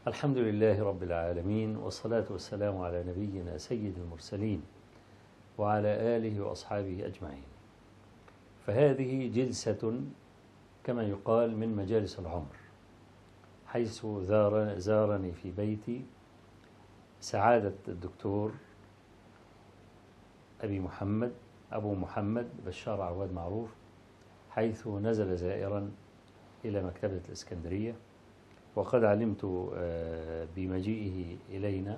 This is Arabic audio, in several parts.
الحمد لله رب العالمين، والصلاة والسلام على نبينا سيد المرسلين وعلى آله وأصحابه أجمعين. فهذه جلسة كما يقال من مجالس العمر، حيث زارني في بيتي سعادة الدكتور أبو محمد بشار عواد معروف، حيث نزل زائرا إلى مكتبة الإسكندرية، وقد علمت بمجيئه إلينا،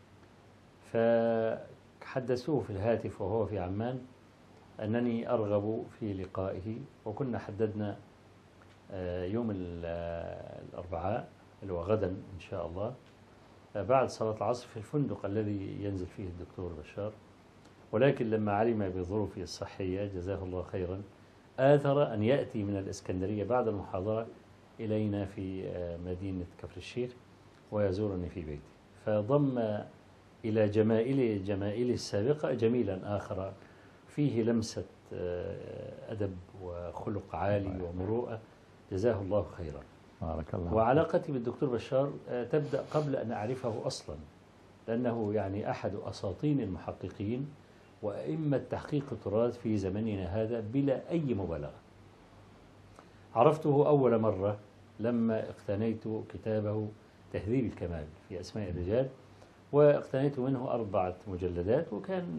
فحدثوه في الهاتف وهو في عمان أنني أرغب في لقائه، وكنا حددنا يوم الأربعاء اللي هو غدا إن شاء الله بعد صلاة العصر في الفندق الذي ينزل فيه الدكتور بشار. ولكن لما علم بظروفي الصحية جزاه الله خيرا آثر أن يأتي من الإسكندرية بعد المحاضرة إلينا في مدينة كفر الشيخ ويزورني في بيتي، فضم إلى جمائلي السابقة جميلا آخر فيه لمسة أدب وخلق عالي ومروءة، جزاه الله خيرا. بارك الله. وعلاقتي بالدكتور بشار تبدأ قبل أن أعرفه أصلا، لأنه يعني أحد أساطين المحققين وأئمة تحقيق التراث في زمننا هذا بلا أي مبالغة. عرفته أول مرة لما اقتنيت كتابه تهذيب الكمال في أسماء الرجال، واقتنيت منه 4 مجلدات، وكان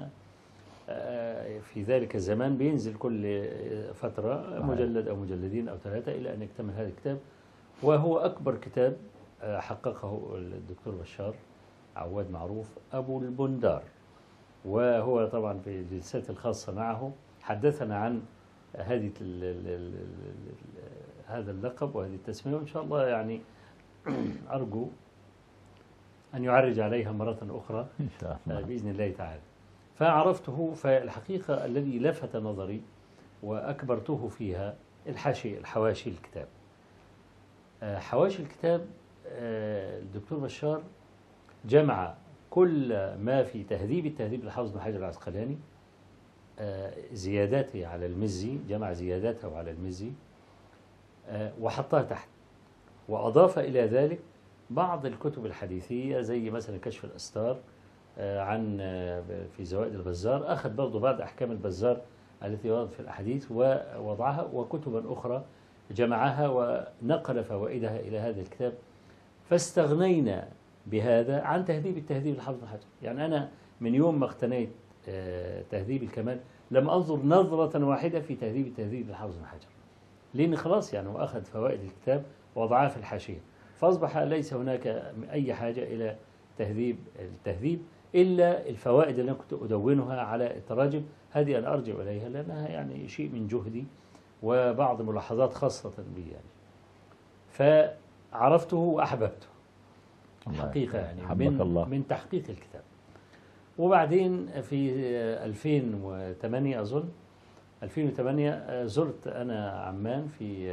في ذلك الزمان بينزل كل فترة مجلد أو مجلدين أو 3 إلى أن يكتمل هذا الكتاب، وهو أكبر كتاب حققه الدكتور بشار عواد معروف أبو البندار. وهو طبعا في الجلسات الخاصة معه حدثنا عن هذه هذا اللقب وهذه التسمية، وإن شاء الله يعني أرجو أن يعرج عليها مرة أخرى إن شاء الله بإذن الله تعالى. فعرفته، فالحقيقة الذي لفت نظري وأكبرته فيها الحواشي الكتاب. حواشي الكتاب الدكتور بشار جمع كل ما في التهذيب للحافظ بن حجر العسقلاني، زياداته على المزي، جمع زياداته على المزي وحطها تحت، وأضاف إلى ذلك بعض الكتب الحديثية زي مثلا كشف الأستار عن في زوائد البزار، أخذ برضو بعض أحكام البزار التي وردت في الأحاديث ووضعها، وكتبا أخرى جمعها ونقل فوائدها إلى هذا الكتاب. فاستغنينا بهذا عن تهذيب للحافظ بن حجر. يعني أنا من يوم ما اقتنيت تهذيب الكمال لم أنظر نظرة واحدة في تهذيب للحافظ بن حجر، لأن خلاص يعني وأخذ فوائد الكتاب ووضعها في الحاشية، فأصبح ليس هناك أي حاجة إلى التهذيب إلا الفوائد اللي أنا كنت أدونها على التراجم، هذه أنا أرجع إليها لأنها يعني شيء من جهدي وبعض ملاحظات خاصة بي يعني. فعرفته وأحببته الحقيقة يعني من تحقيق الكتاب. وبعدين في 2008 أظن 2008 زرت أنا عمان في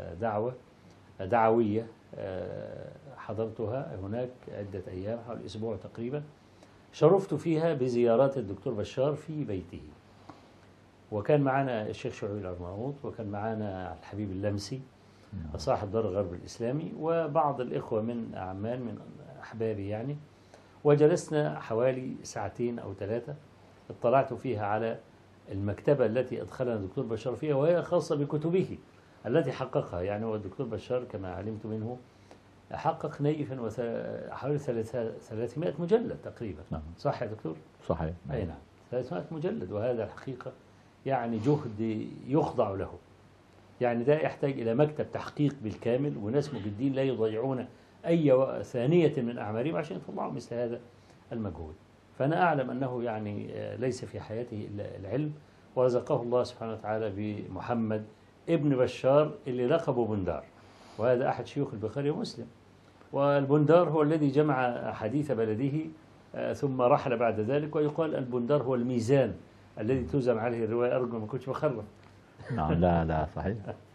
دعوية حضرتها هناك عدة أيام، حوالي أسبوع تقريبا، شرفت فيها بزيارات الدكتور بشار في بيته، وكان معنا الشيخ شعيب الأرناؤوط، وكان معنا الحبيب اللمسي صاحب دار الغرب الإسلامي، وبعض الإخوة من عمان من أحبابي يعني، وجلسنا حوالي 2 أو 3 اطلعت فيها على المكتبة التي أدخلنا الدكتور بشار فيها، وهي خاصة بكتبه التي حققها. يعني هو الدكتور بشار كما علمت منه حقق نيفا حوالي 300 مجلد تقريبا. نعم. صح يا دكتور؟ صحيح. أي نعم، 300 مجلد، وهذا الحقيقة يعني جهد يخضع له. يعني ده يحتاج إلى مكتب تحقيق بالكامل وناس مجدين لا يضيعون أي ثانية من أعمارهم عشان يطلعوا مثل هذا المجهود. فأنا أعلم أنه يعني ليس في حياته إلا العلم، ورزقه الله سبحانه وتعالى بمحمد ابن بشار اللي لقبه بندار، وهذا أحد شيوخ البخاري ومسلم. والبندار هو الذي جمع حديث بلده ثم رحل بعد ذلك، ويقال البندار هو الميزان الذي توزن عليه الرواية. أرجو ما كنتش بخرف. نعم لا صحيح.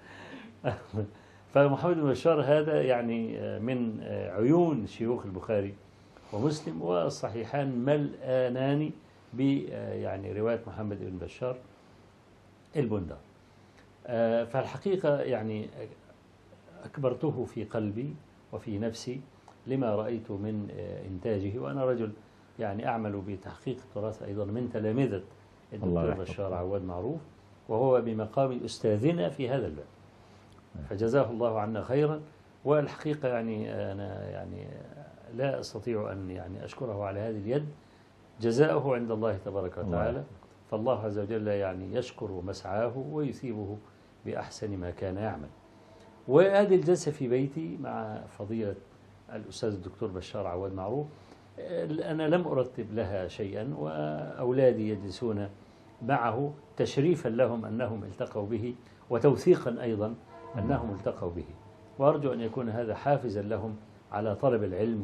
فمحمد بن بشار هذا يعني من عيون شيوخ البخاري ومسلم، والصحيحان ملآنان ب يعني رواية محمد بن بشار البندار. فالحقيقة يعني أكبرته في قلبي وفي نفسي لما رأيت من إنتاجه، وأنا رجل يعني أعمل بتحقيق التراث أيضا من تلامذة الدكتور بشار عواد معروف، وهو بمقام أستاذنا في هذا الباب، فجزاه الله عنا خيرا. والحقيقة يعني أنا يعني لا أستطيع أن يعني أشكره على هذه اليد، جزاؤه عند الله تبارك وتعالى، فالله عز وجل يعني يشكر مسعاه ويثيبه بأحسن ما كان يعمل. وهذه الجلسة في بيتي مع فضيلة الأستاذ الدكتور بشار عواد معروف، أنا لم أرتب لها شيئا، وأولادي يجلسون معه تشريفا لهم أنهم التقوا به، وتوثيقا أيضا أنهم التقوا به، وأرجو أن يكون هذا حافزا لهم على طلب العلم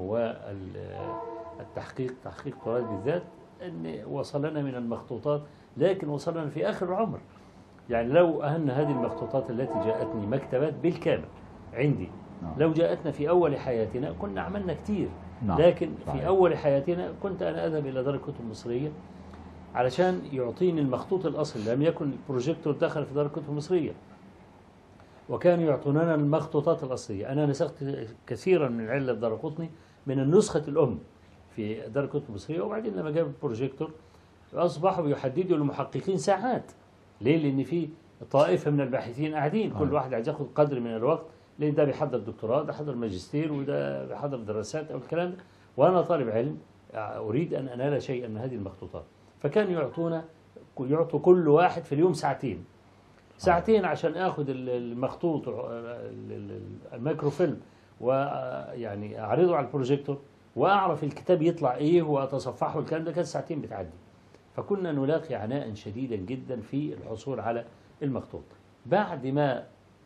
والتحقيق، تحقيق التراث بالذات، أن وصلنا من المخطوطات، لكن وصلنا في آخر العمر. يعني لو أن هذه المخطوطات التي جاءتني مكتبات بالكامل عندي، لو جاءتنا في أول حياتنا كنا عملنا كتير، لكن في أول حياتنا كنت أنا أذهب إلى دار الكتب المصرية علشان يعطيني المخطوط الأصل. لم يكن البروجيكتور دخل في دار الكتب المصرية، وكانوا يعطوننا المخطوطات الأصلية. أنا نسخت كثيرا من علة دارقطني من النسخة الأم في دار الكتب المصرية، وبعدين لما جاب البروجيكتور أصبحوا يحددوا للمحققين ساعات. ليه؟ لأن في طائفة من الباحثين قاعدين، كل واحد عايز ياخد قدر من الوقت، لأن ده بيحضر دكتوراه، ده حضر ماجستير، وده بيحضر دراسات أو الكلام ده، وأنا طالب علم أريد أن أنال شيئا من هذه المخطوطات. فكانوا يعطوا كل واحد في اليوم ساعتين عشان اخذ المخطوط الميكروفيلم، ويعني اعرضه على البروجيكتور واعرف الكتاب يطلع ايه واتصفحه، الكلام ده كان ساعتين بتعدي. فكنا نلاقي عناء شديدا جدا في الحصول على المخطوط. بعد ما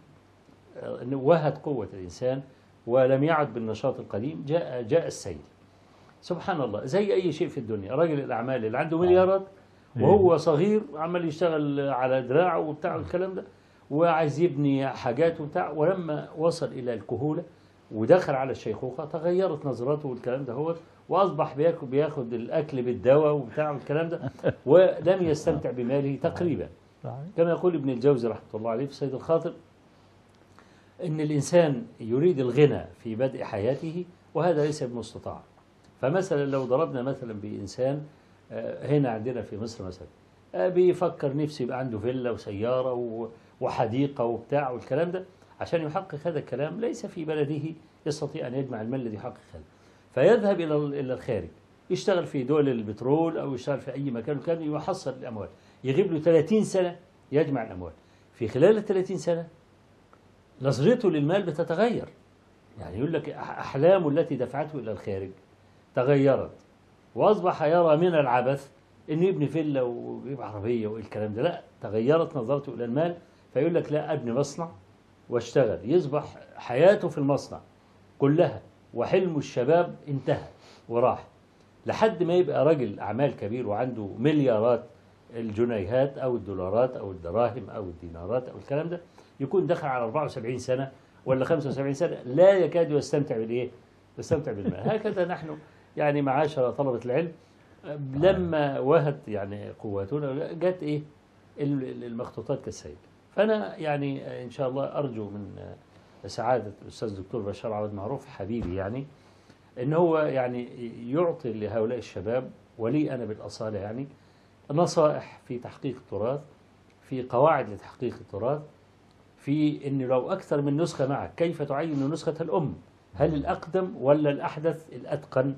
وهت قوة الإنسان ولم يعد بالنشاط القديم، جاء السيل. سبحان الله، زي أي شيء في الدنيا، رجل الأعمال اللي عنده مليارات وهو صغير عمال يشتغل على دراعه وبتاع الكلام ده، وعايز يبني حاجات وبتاع، ولما وصل إلى الكهولة ودخل على الشيخوخة تغيرت نظرته والكلام ده، هو وأصبح بياخد الأكل بالدواء وبتاع والكلام ده، ولم يستمتع بماله تقريبا. كما يقول ابن الجوزي رحمة الله عليه في صيد الخاطر، إن الإنسان يريد الغنى في بدء حياته وهذا ليس بمستطاع. فمثلا لو ضربنا مثلا بإنسان هنا عندنا في مصر مثلا بيفكر نفسه يبقى عنده فيلا وسيارة وحديقة وبتاع والكلام ده، عشان يحقق هذا الكلام ليس في بلده يستطيع أن يجمع المال الذي يحقق هذا، فيذهب إلى الخارج، يشتغل في دول البترول أو يشتغل في أي مكان، وكان يحصل الأموال، يغيب له 30 سنة يجمع الأموال. في خلال 30 سنة نظرته للمال بتتغير، يعني يقول لك أحلامه التي دفعته إلى الخارج تغيرت، وأصبح يرى من العبث إنه يبني فيلا ويبقى عربية والكلام ده، لا، تغيرت نظرته إلى المال، فيقول لك لا، أبني مصنع واشتغل، يصبح حياته في المصنع كلها، وحلم الشباب انتهى وراح، لحد ما يبقى رجل أعمال كبير وعنده مليارات الجنيهات أو الدولارات أو الدراهم أو الدينارات أو الكلام ده، يكون دخل على 74 سنة ولا 75 سنة لا يكاد يستمتع بالإيه؟ يستمتع بالمال. هكذا نحن يعني معاشر طلبة العلم، لما وهت يعني قواتنا جت إيه؟ المخطوطات كالسيل. فأنا يعني إن شاء الله أرجو من سعادة الأستاذ الدكتور بشار عواد معروف حبيبي، يعني إن هو يعني يعطي لهؤلاء الشباب ولي أنا بالأصالة يعني نصائح في تحقيق التراث، في قواعد لتحقيق التراث، في إن لو أكثر من نسخة معك كيف تعين نسخة الأم؟ هل الأقدم ولا الأحدث الأتقن؟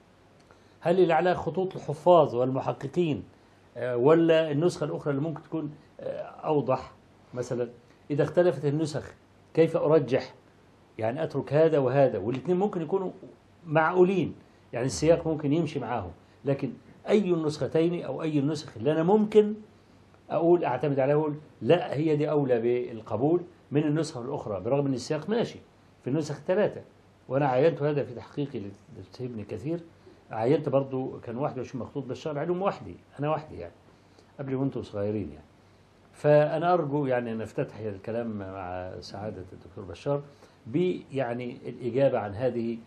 هل اللي عليها خطوط الحفاظ والمحققين ولا النسخة الأخرى اللي ممكن تكون أوضح؟ مثلا إذا اختلفت النسخ كيف أرجح؟ يعني أترك هذا وهذا، والاثنين ممكن يكونوا معقولين، يعني السياق ممكن يمشي معاهم، لكن أي النسختين أو أي النسخ اللي أنا ممكن أقول أعتمد عليها، أقول لا، هي دي أولى بالقبول من النسخة الأخرى، برغم أن السياق ماشي في النسخ 3. وأنا عينت هذا في تحقيقي لابن كثير، عينت برضو كان 21 مخطوط بشار علوم وحدي، أنا وحدي يعني قبل وأنتم صغيرين يعني. فأنا أرجو يعني أن نفتتح الكلام مع سعادة الدكتور بشار يعني الإجابة عن هذه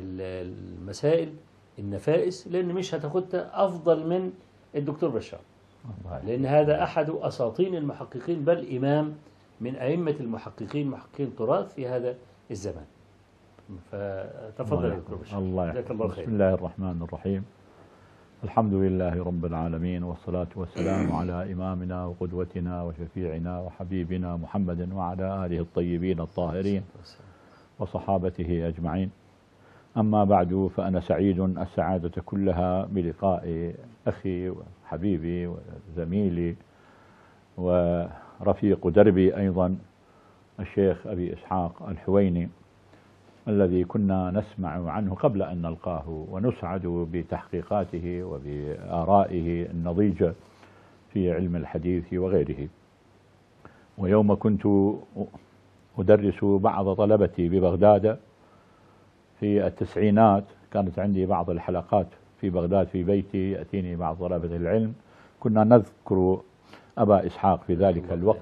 المسائل النفائس، لأن مش هتاخدها أفضل من الدكتور بشار، لأن هذا أحد أساطين المحققين، بل إمام من أئمة المحققين، محققين التراث في هذا الزمان. فتفضل يا دكتور بشار. الله جزاك الله بسم خير. الله الرحمن الرحيم. الحمد لله رب العالمين، والصلاة والسلام على إمامنا وقدوتنا وشفيعنا وحبيبنا محمد وعلى آله الطيبين الطاهرين وصحابته أجمعين. أما بعد، فأنا سعيد السعادة كلها بلقاء أخي وحبيبي وزميلي ورفيق دربي أيضا الشيخ أبي إسحاق الحويني، الذي كنا نسمع عنه قبل أن نلقاه، ونسعد بتحقيقاته وبآرائه النضيجة في علم الحديث وغيره. ويوم كنت أدرس بعض طلبتي ببغداد في التسعينات، كانت عندي بعض الحلقات في بغداد في بيتي، يأتيني بعض طلبة العلم، كنا نذكر أبا إسحاق في ذلك الوقت،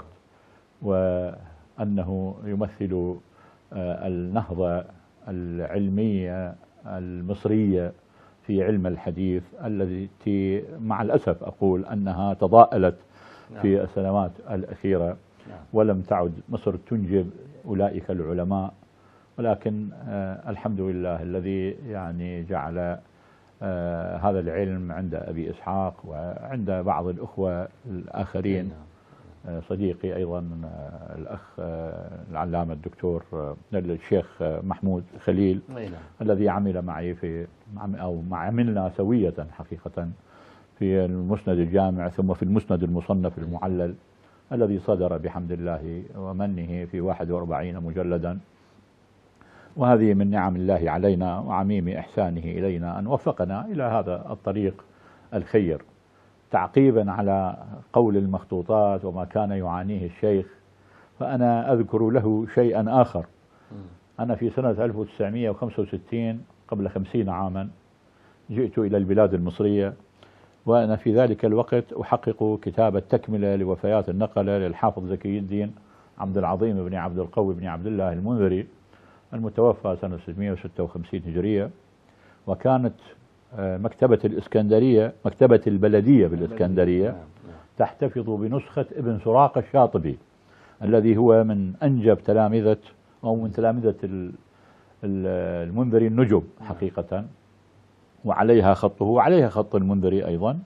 وأنه يمثل النهضة العلمية المصرية في علم الحديث، التي مع الأسف أقول أنها تضاءلت في السنوات الأخيرة، ولم تعد مصر تنجب أولئك العلماء. ولكن الحمد لله الذي يعني جعل هذا العلم عند أبي إسحاق وعند بعض الأخوة الآخرين. صديقي أيضا الأخ العلامة الدكتور الشيخ محمود خليل، الذي عمل معي عملنا سوية حقيقة في المسند الجامع، ثم في المسند المصنف المعلل الذي صدر بحمد الله ومنه في 41 مجلدا. وهذه من نعم الله علينا وعميم إحسانه إلينا أن وفقنا إلى هذا الطريق الخير. تعقيبا على قول المخطوطات وما كان يعانيه الشيخ، فأنا أذكر له شيئا آخر. أنا في سنة 1965 قبل 50 عاما جئت إلى البلاد المصرية، وأنا في ذلك الوقت أحقق كتاب التكملة لوفيات النقلة للحافظ زكي الدين عبد العظيم بن عبد القوي بن عبد الله المنذري، المتوفى سنة 656 هجرية. وكانت مكتبة الإسكندرية، مكتبة البلدية بالإسكندرية، تحتفظ بنسخة ابن سراقة الشاطبي، الذي هو من أنجب تلامذة أو من تلامذة المنذري النجب حقيقة، وعليها خطه وعليها خط المنذري أيضا.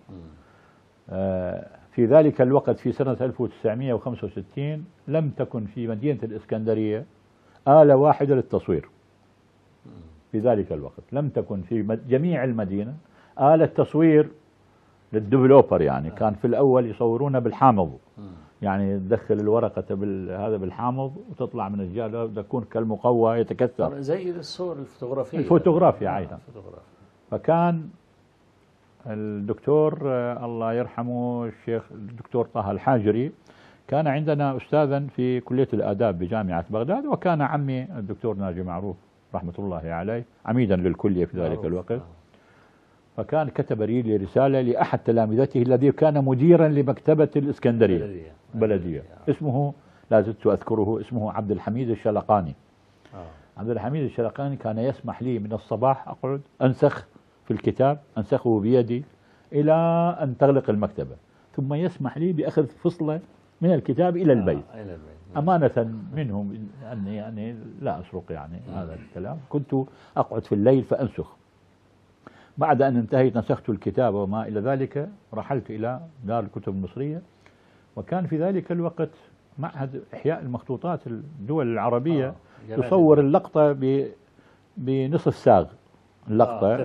في ذلك الوقت في سنة 1965 لم تكن في مدينة الإسكندرية آلة واحدة للتصوير. في ذلك الوقت لم تكن في جميع المدينة آلة تصوير للديفلوبر، يعني كان في الأول يصورون بالحامض، يعني تدخل الورقة هذا بالحامض وتطلع من الجهة تكون كالمقوى يتكسر زي الصور الفوتوغرافية. الفوتوغرافيا عينا. فكان الدكتور الله يرحمه الشيخ الدكتور طه الحاجري كان عندنا أستاذا في كلية الآداب بجامعة بغداد، وكان عمي الدكتور ناجي معروف رحمة الله عليه عميدا للكلية في ذلك الوقت. فكان كتب لي رسالة لأحد تلامذته الذي كان مديرا لمكتبة الإسكندرية بلدية، اسمه لا زلت أذكره، اسمه عبد الحميد الشلقاني. عبد الحميد الشلقاني كان يسمح لي من الصباح أقعد أنسخ في الكتاب، أنسخه بيدي إلى أن تغلق المكتبة، ثم يسمح لي بأخذ فصلة من الكتاب إلى البيت. أمانة منهم أني يعني لا أسرق يعني هذا الكلام. كنت أقعد في الليل فأنسخ. بعد أن انتهيت نسخت الكتاب وما إلى ذلك، رحلت إلى دار الكتب المصرية، وكان في ذلك الوقت معهد إحياء المخطوطات الدول العربية تصور اللقطة بنصف ساغ، اللقطة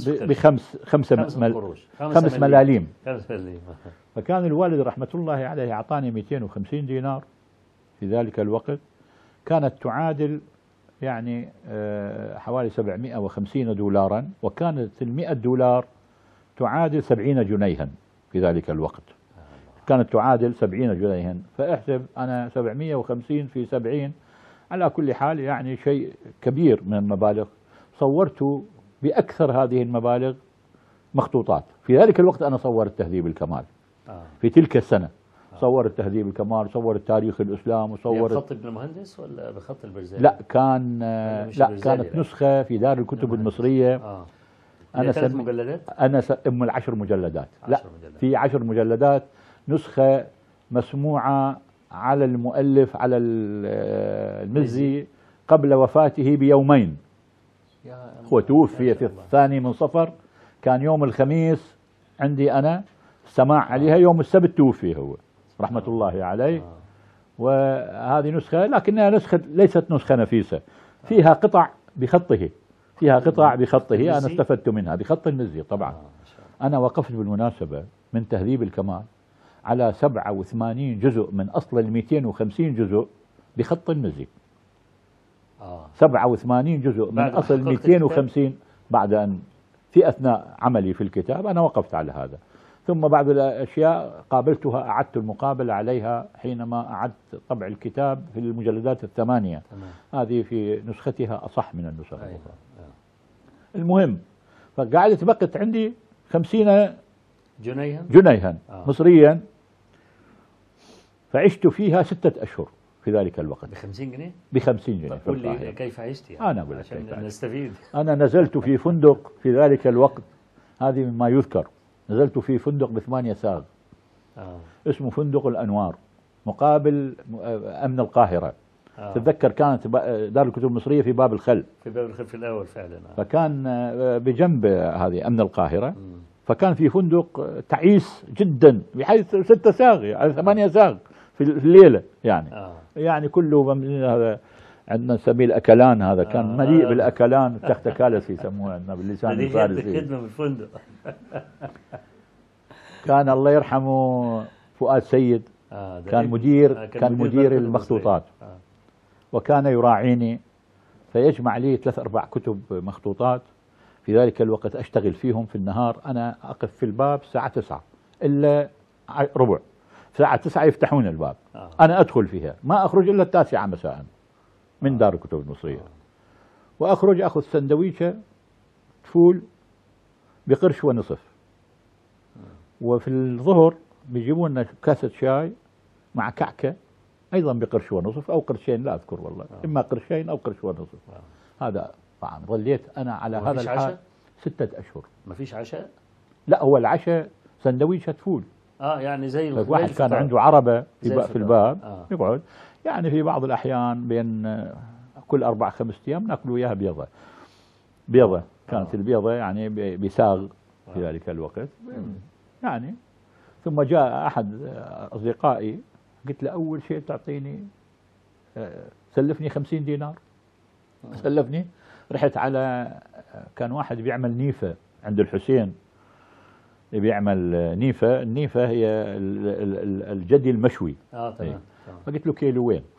خمس ملاليم. فكان الوالد رحمة الله عليه أعطاني 250 دينار في ذلك الوقت، كانت تعادل يعني حوالي 750 دولارا، وكانت 100 دولار تعادل 70 جنيها في ذلك الوقت، كانت تعادل 70 جنيها. فاحسب أنا 750 في 70 على كل حال يعني شيء كبير من المبالغ. صورت بأكثر هذه المبالغ مخطوطات. في ذلك الوقت أنا صورت تهذيب الكمال في تلك السنة، صورت تهذيب الكمال، صورت تاريخ الإسلام، وصورت بخط ابن المهندس ولا بخط البرزالي؟ لا كانت نسخة في دار الكتب المصرية. أنا 3 مجلدات؟ أنا أم ال10 مجلدات. لا في 10 مجلدات، نسخة مسموعة على المؤلف على المزي قبل وفاته بيومين، هو توفي في 2 من صفر، كان يوم الخميس عندي أنا السماع عليها، يوم السبت توفي هو رحمة الله عليه. وهذه نسخة لكنها نسخة ليست نسخة نفيسة، فيها قطع بخطه، فيها قطع بخطه أنا استفدت منها بخط المزي طبعا. أنا وقفت بالمناسبة من تهذيب الكمال على 87 جزء من أصل 250 جزء بخط المزي. 87 جزء من أصل 250 بعد أن في أثناء عملي في الكتاب أنا وقفت على هذا. ثم بعض الأشياء قابلتها، أعدت المقابلة عليها حينما أعدت طبع الكتاب في المجلدات 8. هذه في نسختها أصح من النسخ الأخرى. المهم، فقعدت بقت عندي 50 جنيها مصريا، فعشت فيها 6 أشهر في ذلك الوقت. ب50 جنيه؟ ب50 جنيه. قل لي كيف عشت يعني؟ أنا أقول لك عشان نستفيد. أنا نزلت في فندق في ذلك الوقت، هذه مما يذكر، نزلت في فندق ب8 ساغ اسمه فندق الأنوار مقابل أمن القاهرة. تتذكر كانت دار الكتب المصرية في باب الخل. في باب الخل في الأول فعلا. فكان بجنب هذه أمن القاهرة. فكان في فندق تعيس جدا بحيث 6 ساغ يعني 8 ساغ في الليلة يعني. يعني كله هذا عندنا سبيل أكلان، هذا كان مليء بالأكلان، تخت كالسي يسموها باللسان الفارسي. خدمة بالفندق. كان الله يرحمه فؤاد سيد كان مدير المخطوطات، وكان يراعيني فيجمع لي 3-4 كتب مخطوطات في ذلك الوقت أشتغل فيهم في النهار. أنا أقف في الباب الساعة 9 إلا ربع، الساعة 9 يفتحون الباب، أنا أدخل فيها ما أخرج إلا 9 مساء من دار الكتب المصرية، وأخرج أخذ سندويشة فول بقرش ونصف، وفي الظهر بيجيبوا لنا كاسة شاي مع كعكة أيضا بقرش ونصف أو قرشين لا أذكر والله، إما قرشين أو قرش ونصف. هذا طبعا ظليت أنا على هذا الحال 6 أشهر. ما فيش عشاء؟ لا، هو العشاء سندويشة فول. يعني زي واحد كان عنده عربة في الباب يقعد، يعني في بعض الأحيان بين كل 4-5 أيام ناكل وياها بيضة كانت البيضة يعني بساغ في ذلك الوقت يعني. ثم جاء أحد أصدقائي قلت له أول شيء تعطيني سلفني 50 دينار. سلفني، رحت على كان واحد بيعمل نيفة عند الحسين، بيعمل نيفة. النيفة هي الجدي المشوي. تمام. فقلت له كيلو وين؟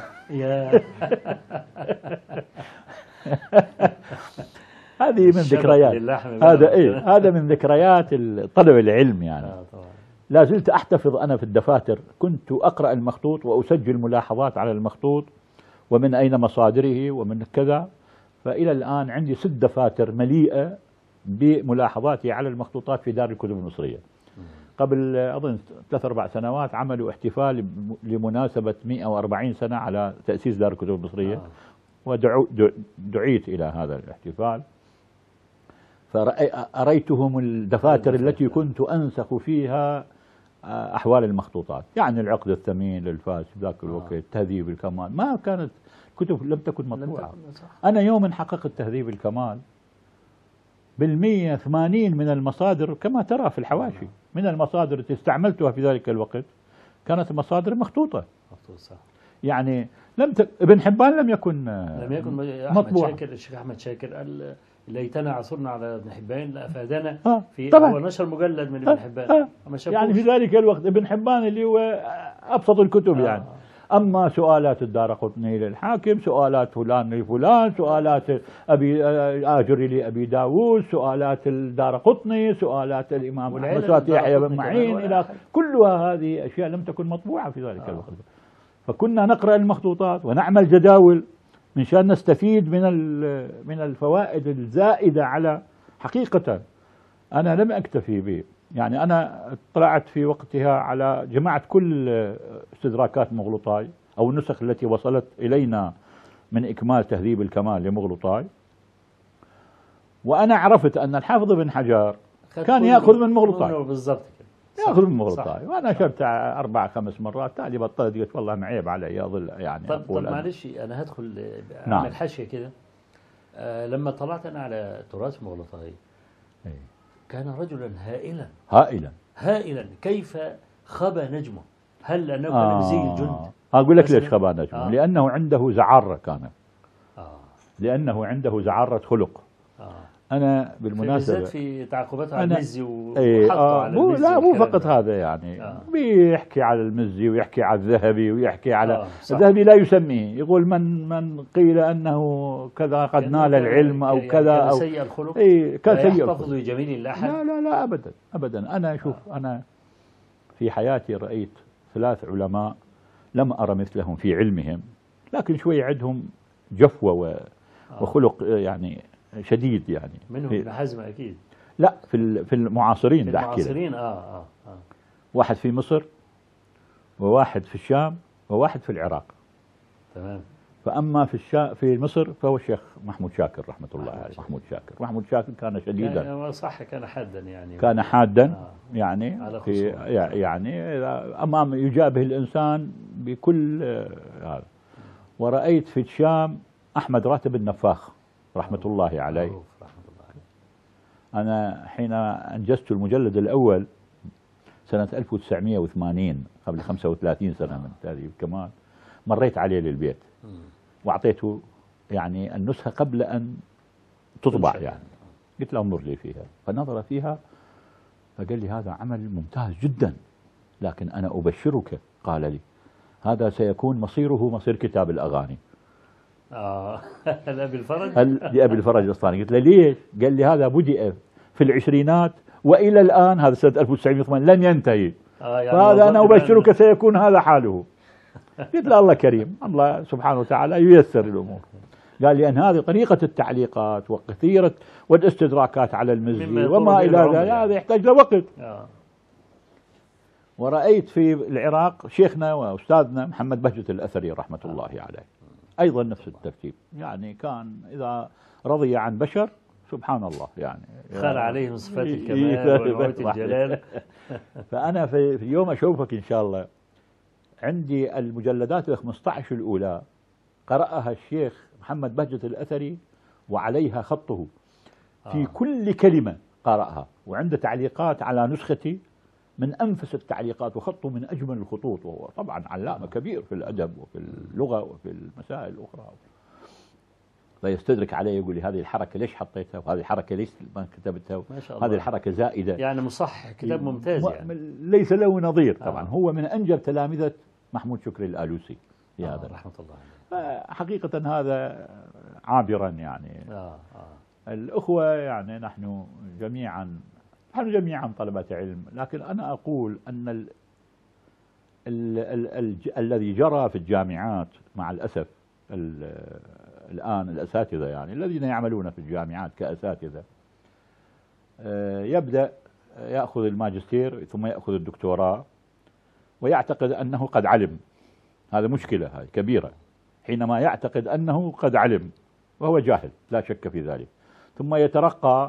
هذه من ذكريات، هذا من ذكريات طلب العلم يعني. لا زلت أحتفظ أنا في الدفاتر، كنت أقرأ المخطوط وأسجل ملاحظات على المخطوط ومن أين مصادره ومن كذا. فإلى الآن عندي 6 دفاتر مليئة بملاحظاتي على المخطوطات في دار الكتب المصرية. قبل أظن 3-4 سنوات عملوا احتفال لمناسبة 140 سنة على تأسيس دار الكتب المصرية، ودعيت إلى هذا الاحتفال. فرأيتهم الدفاتر التي كنت أنسخ فيها أحوال المخطوطات، يعني العقد الثمين للفاس ذاك الوقت، تهذيب الكمال، ما كانت كتب لم تكن مطبوعة. أنا يوم حققت تهذيب الكمال 180 من المصادر كما ترى في الحواشي، من المصادر التي استعملتها في ذلك الوقت كانت مصادر مخطوطة. صح. يعني ابن حبان لم يكن مطبوع. الشيخ أحمد شاكر قال ليتنا عثرنا على ابن حبان لأفادنا في طبعا. هو نشر مجلد من ابن حبان. يعني في ذلك الوقت ابن حبان اللي هو أبسط الكتب يعني. أما سؤالات الدارقطني للحاكم، سؤالات فلان لفلان، سؤالات أبي آجري لأبي داوود، سؤالات الدارقطني، سؤالات الإمام أحمد يحيى بن معين، إلى كلها هذه أشياء لم تكن مطبوعة في ذلك الوقت. فكنا نقرأ المخطوطات ونعمل جداول من شان نستفيد من الفوائد الزائدة. على حقيقة أنا لم أكتفي به، يعني أنا اطلعت في وقتها على جمعت كل استدراكات مغلطاي أو النسخ التي وصلت إلينا من إكمال تهذيب الكمال لمغلطاي، وأنا عرفت أن الحافظ بن حجر كان يأخذ من مغلطاي بالضبط، يأخذ من مغلطاي، وأنا شفت 4-5 مرات تالي بطلت، قلت والله معيب علي أظل يعني. طب معلش أنا هدخل أعمل حاشية كده. لما طلعت أنا على تراث مغلطاي إيه. كان رجلا هائلا هائلا. هائلا. كيف خبى نجمه؟ هل لأنه كان بزي الجند؟ أقول لك ليش مثلاً؟ خبى نجمه. لأنه عنده زعارة كان، آه. لأنه عنده زعارة خلق. أنا بالمناسبة بالذات في تعقباته على أنا المزي إيه وحطه على مو المزي لا مو والكلام فقط ده. هذا يعني بيحكي على المزي ويحكي على الذهبي ويحكي على صح. الذهبي لا يسميه، يقول من قيل أنه كذا قد نال العلم أو كذا كان أو سيء الخلق. إيه كان لا سيء يحتفظ الخلق. بجميل الأحد. لا أبدا أبدا. أنا شوف أنا في حياتي رأيت 3 علماء لم أرى مثلهم في علمهم، لكن شوي عندهم جفوة وخلق يعني شديد يعني. منهم ابن حزم أكيد. لا في المعاصرين. في المعاصرين واحد في مصر وواحد في الشام وواحد في العراق. تمام. فأما في مصر فهو الشيخ محمود شاكر رحمة الله عليه. محمود شاكر كان شديدا. صح كان حادا يعني. كان حادا يعني في على يعني أمام يجابه الإنسان بكل هذا. ورأيت في الشام أحمد راتب النفاخ رحمة الله عليه. أنا حين أنجزت المجلد الأول سنة 1980 قبل 35 سنة من تاريخ كمان، مريت عليه للبيت وأعطيته يعني النسخة قبل أن تطبع يعني. قلت له انظر لي فيها، فنظر فيها فقال لي هذا عمل ممتاز جدا، لكن أنا أبشرك، قال لي هذا سيكون مصيره مصير كتاب الأغاني. لأبي الفرج؟ لأبي الفرج الأسطاني. قلت له ليش؟ قال لي هذا بدأ في العشرينات وإلى الآن، هذا سنة 1980 لن ينتهي. يعني فهذا أنا أبشرك سيكون هذا حاله. قلت له الله كريم، الله سبحانه وتعالى ييسر الأمور. قال لي أن هذه طريقة التعليقات وكثيرة والاستدراكات على المزي وما إلى ذلك هذا يحتاج له وقت. ورأيت في العراق شيخنا وأستاذنا محمد بهجة الأثري رحمة الله عليه أيضا نفس الترتيب، يعني كان إذا رضي عن بشر سبحان الله يعني خال عليه من صفات الكمال ونعوت الجلال. فأنا في يوم أشوفك إن شاء الله عندي المجلدات ال 15 الأولى قرأها الشيخ محمد بهجة الأثري وعليها خطه في كل كلمة قرأها، وعنده تعليقات على نسختي من أنفس التعليقات، وخطه من أجمل الخطوط، وهو طبعا علامة كبير في الأدب وفي اللغة وفي المسائل الأخرى. فيستدرك علي يقول لي هذه الحركة ليش حطيتها، وهذه الحركة ليش ما كتبتها، هذه الحركة زائدة. يعني مصحح كتاب ممتاز يعني. ليس له نظير طبعا. هو من أنجب تلامذة محمود شكري الآلوسي في هذا رحمة الله عليه. حقيقة هذا عابرا يعني. الأخوة يعني نحن جميعا طلبة علم، لكن أنا أقول أن الذي جرى في الجامعات مع الأسف الآن الأساتذة يعني الذين يعملون في الجامعات كأساتذة يبدأ يأخذ الماجستير ثم يأخذ الدكتوراه ويعتقد أنه قد علم. هذا مشكلة هاي كبيرة، حينما يعتقد أنه قد علم وهو جاهل لا شك في ذلك، ثم يترقى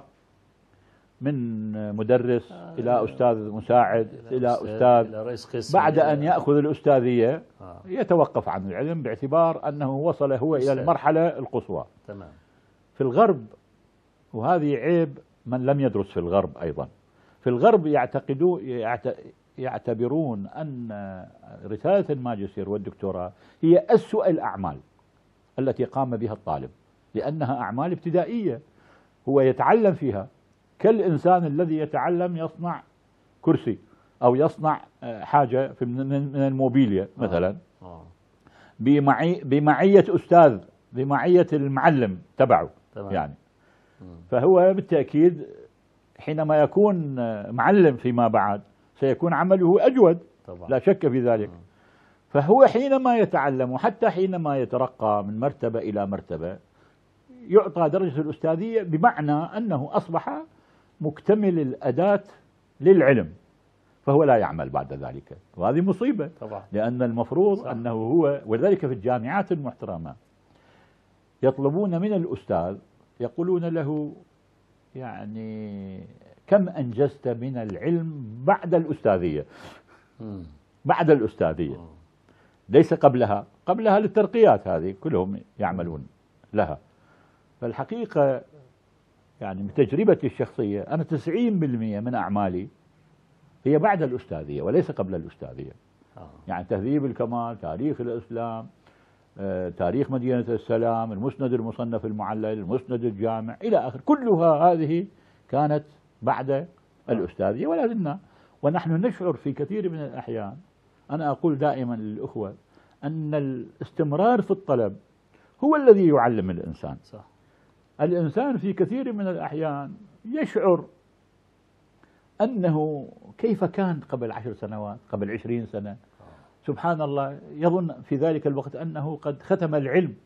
من مدرس إلى أستاذ مساعد إلى أستاذ، إلى رئيس قسم. بعد أن يأخذ الأستاذية يتوقف عن العلم باعتبار أنه وصل هو إلى المرحلة القصوى. تمام. في الغرب، وهذه عيب من لم يدرس في الغرب أيضا، في الغرب يعتبرون أن رسالة الماجستير والدكتوراه هي أسوأ الأعمال التي قام بها الطالب، لأنها أعمال ابتدائية هو يتعلم فيها كالإنسان الذي يتعلم يصنع كرسي أو يصنع حاجة من الموبيليا مثلا بمعية أستاذ، بمعية المعلم تبعه يعني. فهو بالتأكيد حينما يكون معلم فيما بعد سيكون عمله أجود طبعا. لا شك في ذلك. فهو حينما يتعلم وحتى حينما يترقى من مرتبة إلى مرتبة يعطى درجة الأستاذية، بمعنى أنه أصبح مكتمل الأداة للعلم، فهو لا يعمل بعد ذلك، وهذه مصيبة طبعا. لأن المفروض صح. أنه هو، ولذلك في الجامعات المحترمة يطلبون من الأستاذ يقولون له يعني كم أنجزت من العلم بعد الأستاذية. بعد الأستاذية ليس قبلها. قبلها للترقيات هذه كلهم يعملون لها. فالحقيقة يعني من تجربتي الشخصية أنا 90% من أعمالي هي بعد الأستاذية وليس قبل الأستاذية. يعني تهذيب الكمال، تاريخ الإسلام، تاريخ مدينة السلام، المسند المصنف المعلل، المسند الجامع إلى آخر، كلها هذه كانت بعد الأستاذية. ولا زلنا ونحن نشعر في كثير من الأحيان، أنا أقول دائما للأخوة أن الاستمرار في الطلب هو الذي يعلم الإنسان. صح. الإنسان في كثير من الأحيان يشعر أنه كيف كان قبل 10 سنوات، قبل 20 سنة، سبحان الله، يظن في ذلك الوقت أنه قد ختم العلم،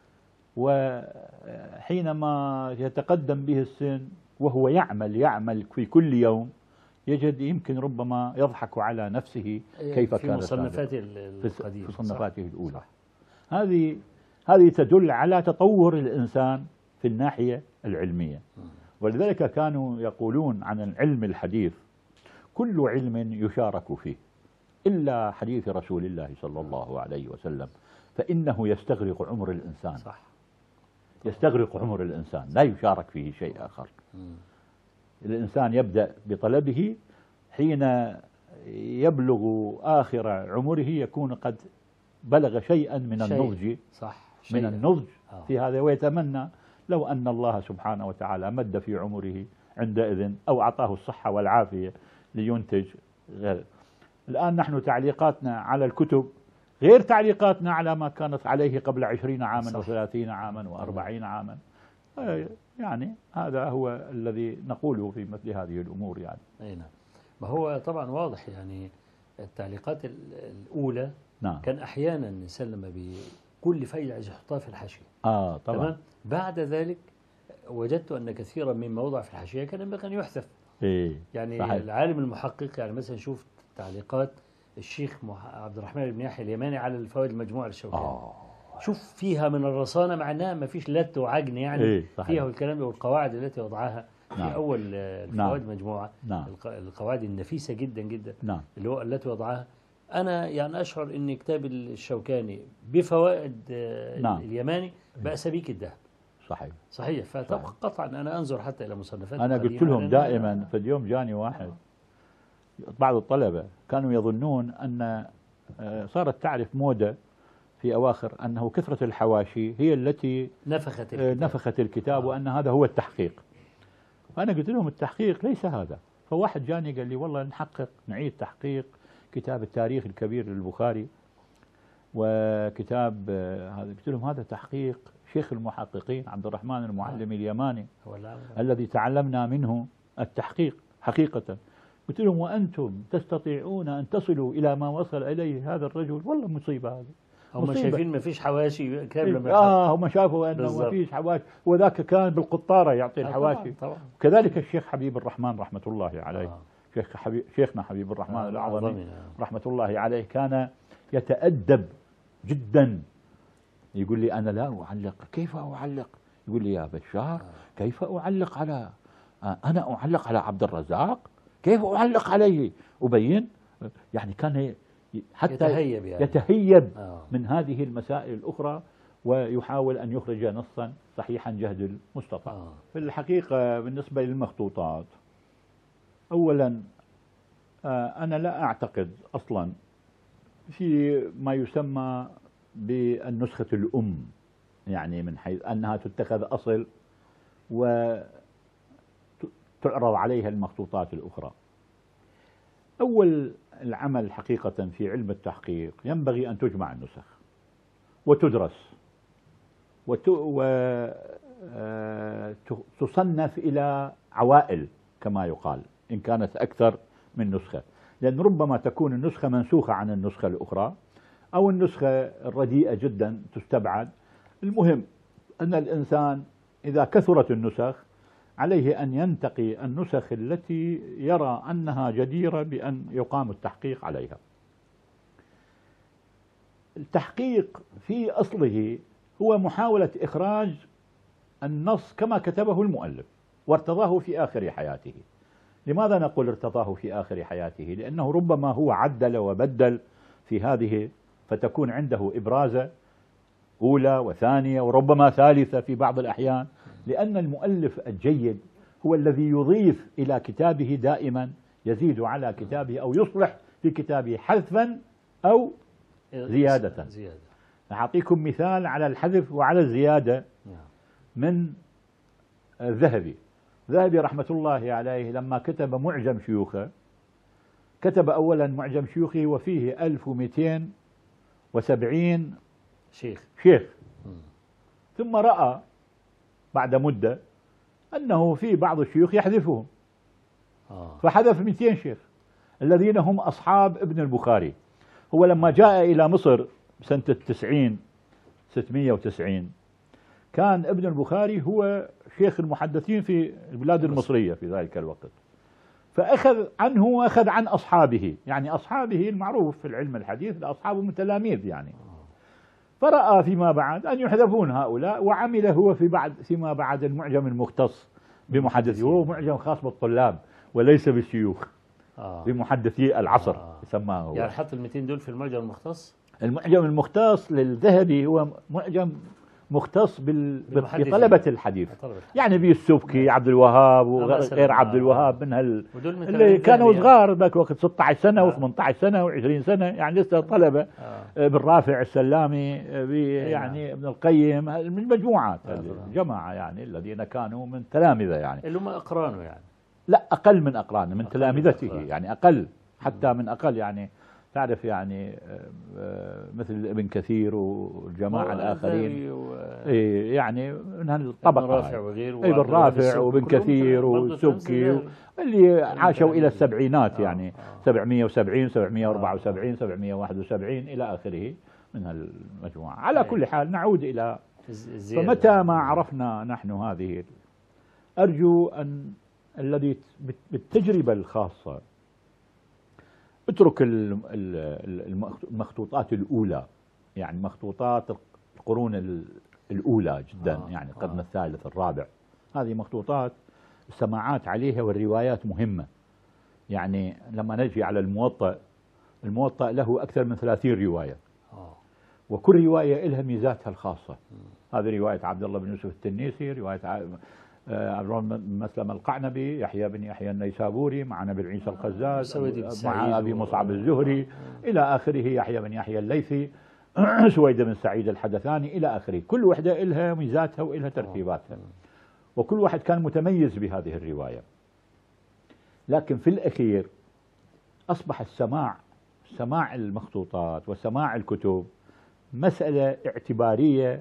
وحينما يتقدم به السن وهو يعمل في كل يوم يجد يمكن ربما يضحك على نفسه كيف في كان مصنفاته القديمة، في مصنفاته الأولى. هذه تدل على تطور الإنسان في الناحية العلمية. ولذلك كانوا يقولون عن العلم الحديث: كل علم يشارك فيه إلا حديث رسول الله صلى الله عليه وسلم، فإنه يستغرق عمر الإنسان. صح. يستغرق عمر الإنسان، لا يشارك فيه شيء آخر. الإنسان يبدأ بطلبه، حين يبلغ آخر عمره يكون قد بلغ شيئا من النضج. صح. من النضج في هذا، ويتمنى لو أن الله سبحانه وتعالى مد في عمره عندئذ أو أعطاه الصحة والعافية لينتج غير. الآن نحن تعليقاتنا على الكتب غير تعليقاتنا على ما كانت عليه قبل 20 عاما و30 عاما و40 عاما. يعني هذا هو الذي نقوله في مثل هذه الأمور. يعني أي نعم. ما هو طبعا واضح، يعني التعليقات الأولى نعم. كان أحيانا الإنسان لما بكل فايدة عايز يحطها في الحاشية. طبعا. تمام. بعد ذلك وجدت أن كثيرا مما وضع في الحاشية كان ينبغي أن يحذف. يعني صحيح. العالم المحقق، يعني مثلا شوف تعليقات الشيخ عبد الرحمن بن يحيى اليماني على الفوائد المجموعة للشوكاني. شوف فيها من الرصانة، معناها ما فيش لت وعجن، يعني فيها الكلام والقواعد التي وضعها في أول الفوائد المجموعة. القواعد النفيسة جدا جدا اللي هو التي وضعها. أنا يعني أشعر أن كتاب الشوكاني بفوائد اليماني بأس به الذهب. صحيح. فقطعا أنا أنظر حتى إلى مصنفات. أنا قلت لهم دائما، في اليوم جاني واحد، بعض الطلبة كانوا يظنون أن صارت تعرف موضة في أواخر أنه كثرة الحواشي هي التي نفخت الكتاب، وأن هذا هو التحقيق. فأنا قلت لهم التحقيق ليس هذا. فواحد جاني قال لي والله نحقق، نعيد تحقيق كتاب التاريخ الكبير للبخاري وكتاب هذا. قلت لهم هذا تحقيق شيخ المحققين عبد الرحمن المعلم اليماني الذي تعلمنا منه التحقيق حقيقة. قلت لهم وأنتم تستطيعون أن تصلوا إلى ما وصل إليه هذا الرجل؟ والله مصيبة هذا. هم شايفين ما فيش حواشي كاملة. هم شافوا أنه ما فيش حواشي، وذاك كان بالقطارة يعطي الحواشي. طبعا. كذلك الشيخ حبيب الرحمن رحمة الله عليه، شيخنا حبيب الرحمن الأعظمي رحمة الله عليه، كان يتأدب جدا. يقول لي أنا لا أعلق. كيف أعلق؟ يقول لي يا بشار كيف أعلق على أنا أعلق على عبد الرزاق؟ كيف أعلق عليه؟ أبين. يعني كان حتى يتهيب من هذه المسائل الأخرى، ويحاول أن يخرج نصا صحيحا جهد المستطاع. في الحقيقة بالنسبة للمخطوطات، أولا أنا لا أعتقد أصلا في ما يسمى بالنسخة الأم، يعني من حيث أنها تتخذ أصل وتعرض عليها المخطوطات الأخرى. أول العمل حقيقة في علم التحقيق ينبغي أن تجمع النسخ وتدرس وتصنف إلى عوائل كما يقال إن كانت أكثر من نسخة، لأن ربما تكون النسخة منسوخة عن النسخة الأخرى، أو النسخة الرديئة جدا تستبعد. المهم أن الإنسان إذا كثرت النسخ عليه أن ينتقي النسخ التي يرى أنها جديرة بأن يقام التحقيق عليها. التحقيق في أصله هو محاولة إخراج النص كما كتبه المؤلف وارتضاه في آخر حياته. لماذا نقول ارتضاه في آخر حياته؟ لأنه ربما هو عدل وبدل في هذه، فتكون عنده إبرازة أولى وثانية وربما ثالثة في بعض الأحيان، لأن المؤلف الجيد هو الذي يضيف إلى كتابه دائما، يزيد على كتابه أو يصلح في كتابه حذفا أو زيادة. أعطيكم مثال على الحذف وعلى الزيادة من الذهبي. الذهبي رحمة الله عليه لما كتب معجم شيوخه، كتب أولا معجم شيوخه وفيه 1270 شيخ. ثم رأى بعد مدة أنه في بعض الشيوخ يحذفهم، فحذف 200 شيخ الذين هم أصحاب ابن البخاري. هو لما جاء إلى مصر سنة 690 كان ابن البخاري هو شيخ المحدثين في البلاد المصرية في ذلك الوقت، فأخذ عنه وأخذ عن أصحابه، يعني أصحابه المعروف في العلم الحديث أصحابه من تلاميذ يعني. فرأى فيما بعد أن يحذفون هؤلاء، وعمل هو فيما بعد المعجم المختص بمحدثيه، وهو معجم خاص بالطلاب وليس بالشيوخ، بمحدثي العصر يسماه هو. يعني حط ال200 دول في المعجم المختص. المعجم المختص للذهبي هو معجم مختص بطلبة الحديث، يعني به السبكي، عبد الوهاب وغير عبد الوهاب من اللي كانوا صغار ذاك وقت 16 سنة و18 سنة و20 سنة، يعني لسه طلبة. بالرافع السلامي، يعني ابن القيم، من مجموعات الجماعة يعني الذين كانوا من تلامذة، يعني اللي هم أقرانه، يعني لا أقل من أقرانه، من تلامذته يعني أقل، حتى من أقل، يعني تعرف يعني مثل ابن كثير والجماعة الآخرين، يعني من هالطبقة، الرافع وغيره، ابن رافع وابن كثير والسبكي اللي عاشوا إلى السبعينات، يعني 770 774 771 إلى آخره من هالمجموعة. على كل حال نعود إلى فمتى ما عرفنا نحن هذه، أرجو أن الذي بالتجربة الخاصة اترك المخطوطات الأولى، يعني مخطوطات القرون الأولى جدا، يعني القرن الثالث الرابع. هذه مخطوطات السماعات عليها والروايات مهمة. يعني لما نجي على الموطأ له أكثر من 30 رواية، وكل رواية لها ميزاتها الخاصة. هذه رواية عبد الله بن يوسف التنيسي، رواية عبد الرحمن بن مسلم القعنبي، يحيى بن يحيى النيسابوري، مع نبي عيسى القزاز، مع أبي مصعب الزهري إلى آخره، يحيى بن يحيى الليثي، سويد بن سعيد الحدثاني إلى آخره. كل وحدة لها ميزاتها وإلها ترتيباتها، وكل واحد كان متميز بهذه الرواية. لكن في الأخير أصبح سماع المخطوطات وسماع الكتب مسألة اعتبارية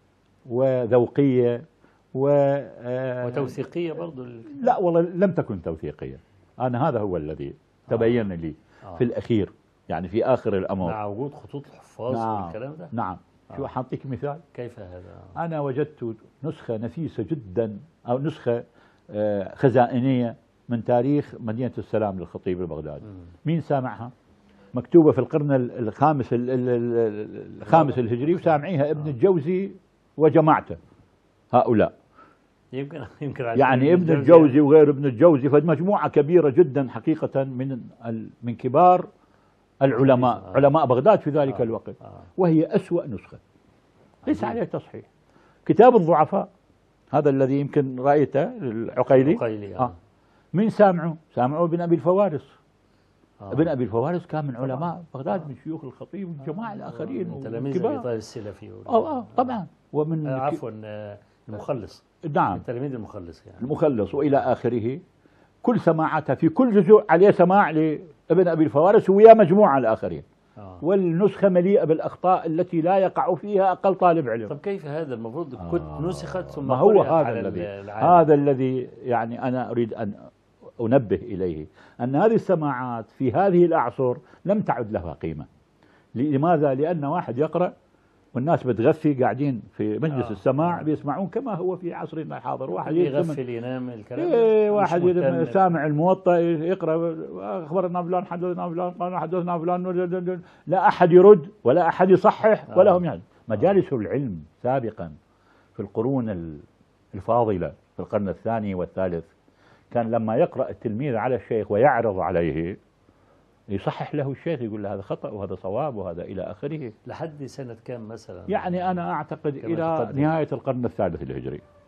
وذوقية وتوثيقية برضو. لا والله لم تكن توثيقية. أنا هذا هو الذي تبين لي في الأخير، يعني في آخر الأمر، مع وجود خطوط الحفاظ والكلام ده. نعم. شو حاعطيك مثال. كيف هذا؟ أنا وجدت نسخة نفيسة جدا، أو نسخة خزائنية من تاريخ مدينة السلام للخطيب البغدادي. مين سامعها؟ مكتوبة في القرن الخامس الهجري، وسامعيها ابن الجوزي وجماعته هؤلاء. يمكن يعني ابن الجوزي وغير ابن الجوزي، فمجموعة كبيرة جدا حقيقة من كبار العلماء، علماء بغداد في ذلك الوقت. وهي أسوأ نسخة، ليس عليها تصحيح. كتاب الضعفاء هذا الذي يمكن رأيته العقيلي، من سامعوا ابن أبي الفوارس. ابن أبي الفوارس كان من علماء بغداد، من شيوخ الخطيب والجماعة الآخرين، من تلاميذ أبي طالب السلفي. طبعا. ومن عفوا المخلص. نعم، من تلاميذ المخلص، يعني المخلص وإلى آخره. كل سماعاتها في كل جزء عليه سماع لابن أبي الفوارس ويا مجموعة الآخرين. والنسخة مليئة بالأخطاء التي لا يقع فيها أقل طالب علم. طب كيف هذا؟ المفروض كنت نسخت ثم ما هو هذا الذي يعني أنا أريد أن أنبه إليه، أن هذه السماعات في هذه الأعصر لم تعد لها قيمة. لماذا؟ لأن واحد يقرأ والناس بتغفي، قاعدين في مجلس السماع بيسمعون كما هو في عصرنا الحاضر. واحد يغفل ينام الكلام. واحد سامع الموطأ يقرأ أخبرنا فلان حدثنا فلان قال حدثنا فلان، لا أحد يرد ولا أحد يصحح ولا هم يعني. مجالس العلم سابقا في القرون الفاضلة في القرن الثاني والثالث، كان لما يقرأ التلميذ على الشيخ ويعرض عليه يصحح له الشيخ، يقول له هذا خطأ وهذا صواب وهذا إلى آخره. لحد سنة كام مثلا؟ يعني أنا أعتقد إلى نهاية القرن الثالث الهجري،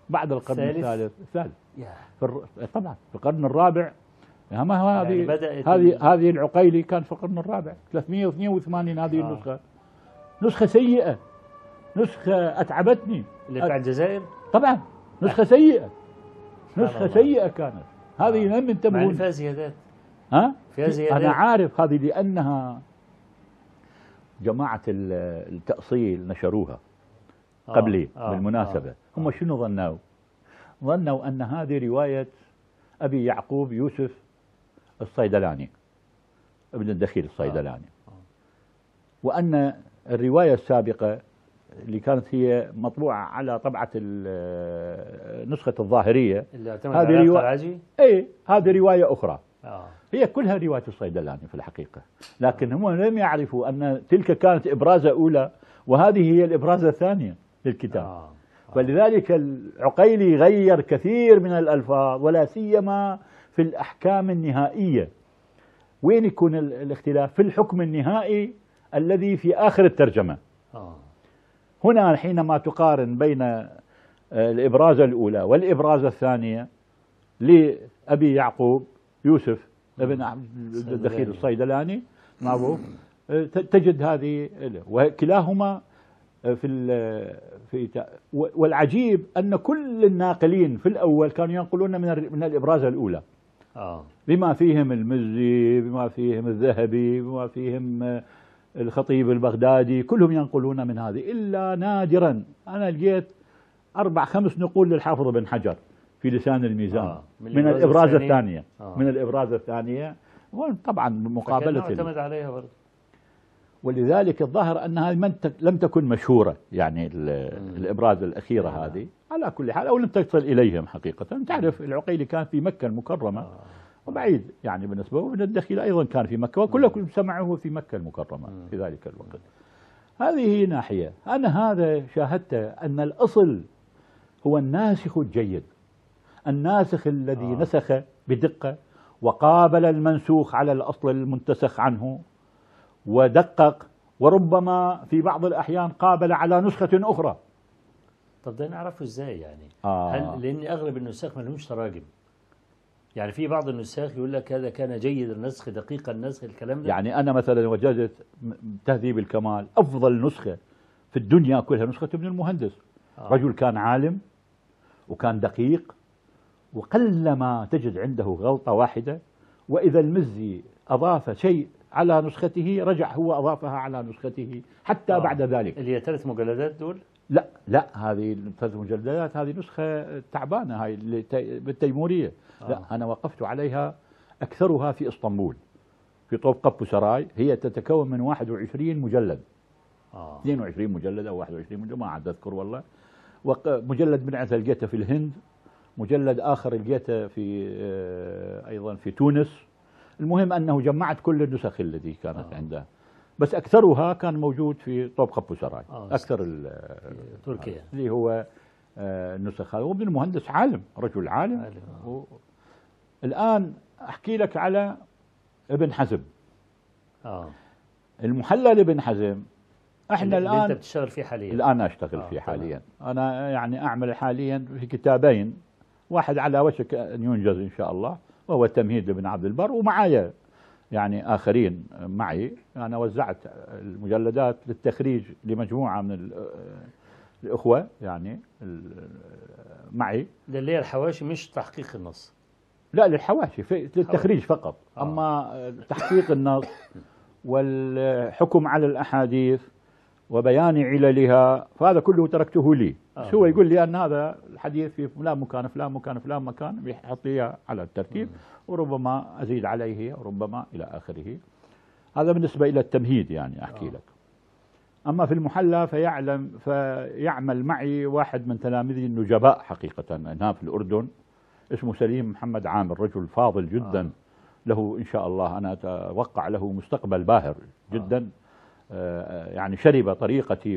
بعد القرن الثالث؟ الثالث. يا طبعا في القرن الرابع. ما هو يعني هذه بدأت هذه العقيلي كان في القرن الرابع 382 هذه النسخة. نسخة سيئة، نسخة أتعبتني. اللي بتاع الجزائر طبعا نسخة سيئة، نسخة الله. سيئة كانت. هذه لم مع إن ينتبهون. فيها زيادات. ها؟ فيها زيادات. أنا عارف هذه لأنها جماعة التأصيل نشروها قبلي بالمناسبة. هم شنو ظنوا؟ ظنوا أن هذه رواية أبي يعقوب يوسف الصيدلاني ابن الدخيل الصيدلاني، وأن الرواية السابقة اللي كانت هي مطبوعة على طبعة نسخة الظاهرية اللي اعتمد على القرعجي. هذه رواية أخرى. آه. هي كلها رواية الصيدلاني في الحقيقة، لكن هم لم يعرفوا أن تلك كانت إبرازة أولى وهذه هي الإبرازة الثانية للكتاب. فلذلك العقيلي غير كثير من الألفاظ ولا سيما في الأحكام النهائية. وين يكون الاختلاف؟ في الحكم النهائي الذي في آخر الترجمة. هنا حينما تقارن بين الإبرازة الأولى والإبرازة الثانية لأبي يعقوب يوسف ابن الدخيل الصيدلاني معروف، تجد هذه، وكلاهما والعجيب أن كل الناقلين في الأول كانوا ينقلون من الإبرازة الأولى، بما فيهم المزي، بما فيهم الذهبي، بما فيهم الخطيب البغدادي، كلهم ينقلون من هذه، إلا نادرا أنا لقيت 4-5 نقول للحافظ بن حجر في لسان الميزان من الإبرازة الثانية. من الإبرازة الثانية، طبعا بمقابلة اعتمد عليها برضه. ولذلك الظاهر أنها لم تكن مشهورة، يعني الإبراز الأخيرة هذه على كل حال، أو لم تصل إليهم حقيقة. تعرف العقيلي كان في مكة المكرمة وبعيد يعني بالنسبة، وابن الدخيل أيضا كان في مكة، وكلكم سمعوه في مكة المكرمة في ذلك الوقت. هذه ناحية. أنا هذا شاهدت أن الأصل هو الناسخ الجيد، الناسخ الذي نسخ بدقة وقابل المنسوخ على الأصل المنتسخ عنه ودقق، وربما في بعض الأحيان قابل على نسخة أخرى. طب ده نعرفه إزاي يعني؟ هل لأن أغلب النساخ ما لهمش تراجم؟ يعني في بعض النساخ يقول لك هذا كان جيد النسخ، دقيق النسخ، الكلام ده. يعني أنا مثلا وجدت تهذيب الكمال أفضل نسخة في الدنيا كلها نسخة ابن المهندس. رجل كان عالم وكان دقيق، وقلما تجد عنده غلطة واحدة، وإذا المزي أضاف شيء على نسخته رجع هو أضافها على نسخته حتى بعد ذلك. اللي هي 3 مجلدات دول؟ لا هذه 3 مجلدات، هذه نسخة تعبانة، هاي بالتيمورية. لا أنا وقفت عليها أكثرها في إسطنبول في طوب قبو سراي، هي تتكون من 21 مجلد. 22 مجلد أو 21 مجلد، ما عاد أذكر والله. ومجلد بنعث لقيته في الهند، مجلد آخر لقيته في أيضا في تونس. المهم أنه جمعت كل النسخ التي كانت عنده، بس أكثرها كان موجود في طوب قبو سراي، أكثر تركيا اللي هو النسخ هذا. وابن المهندس عالم، رجل عالم. الآن أحكي لك على ابن حزم. المحلى لابن حزم، احنا الآن انت بتشتغل فيه حاليا. الآن أشتغل فيه حاليا. أنا يعني أعمل حاليا في كتابين، واحد على وشك أن ينجز إن شاء الله وهو التمهيد لابن عبد البر، ومعايا يعني آخرين معي. أنا وزعت المجلدات للتخريج لمجموعة من الأخوة يعني معي. ده اللي هي الحواشي مش تحقيق النص؟ لا للحواشي، للتخريج فقط. أما تحقيق النص والحكم على الأحاديث وبيان عللها فهذا كله تركته لي. هو يقول لي أن هذا الحديث في فلان مكان فلان مكان فلان مكان، بيحط لي على الترتيب، وربما أزيد عليه وربما إلى آخره. هذا بالنسبة إلى التمهيد يعني أحكي لك. أما في المحلى فيعمل معي واحد من تلاميذي النجباء حقيقة هنا في الأردن، اسمه سليم محمد عامر، رجل فاضل جدا. له إن شاء الله أنا أتوقع له مستقبل باهر جدا. يعني شرب طريقتي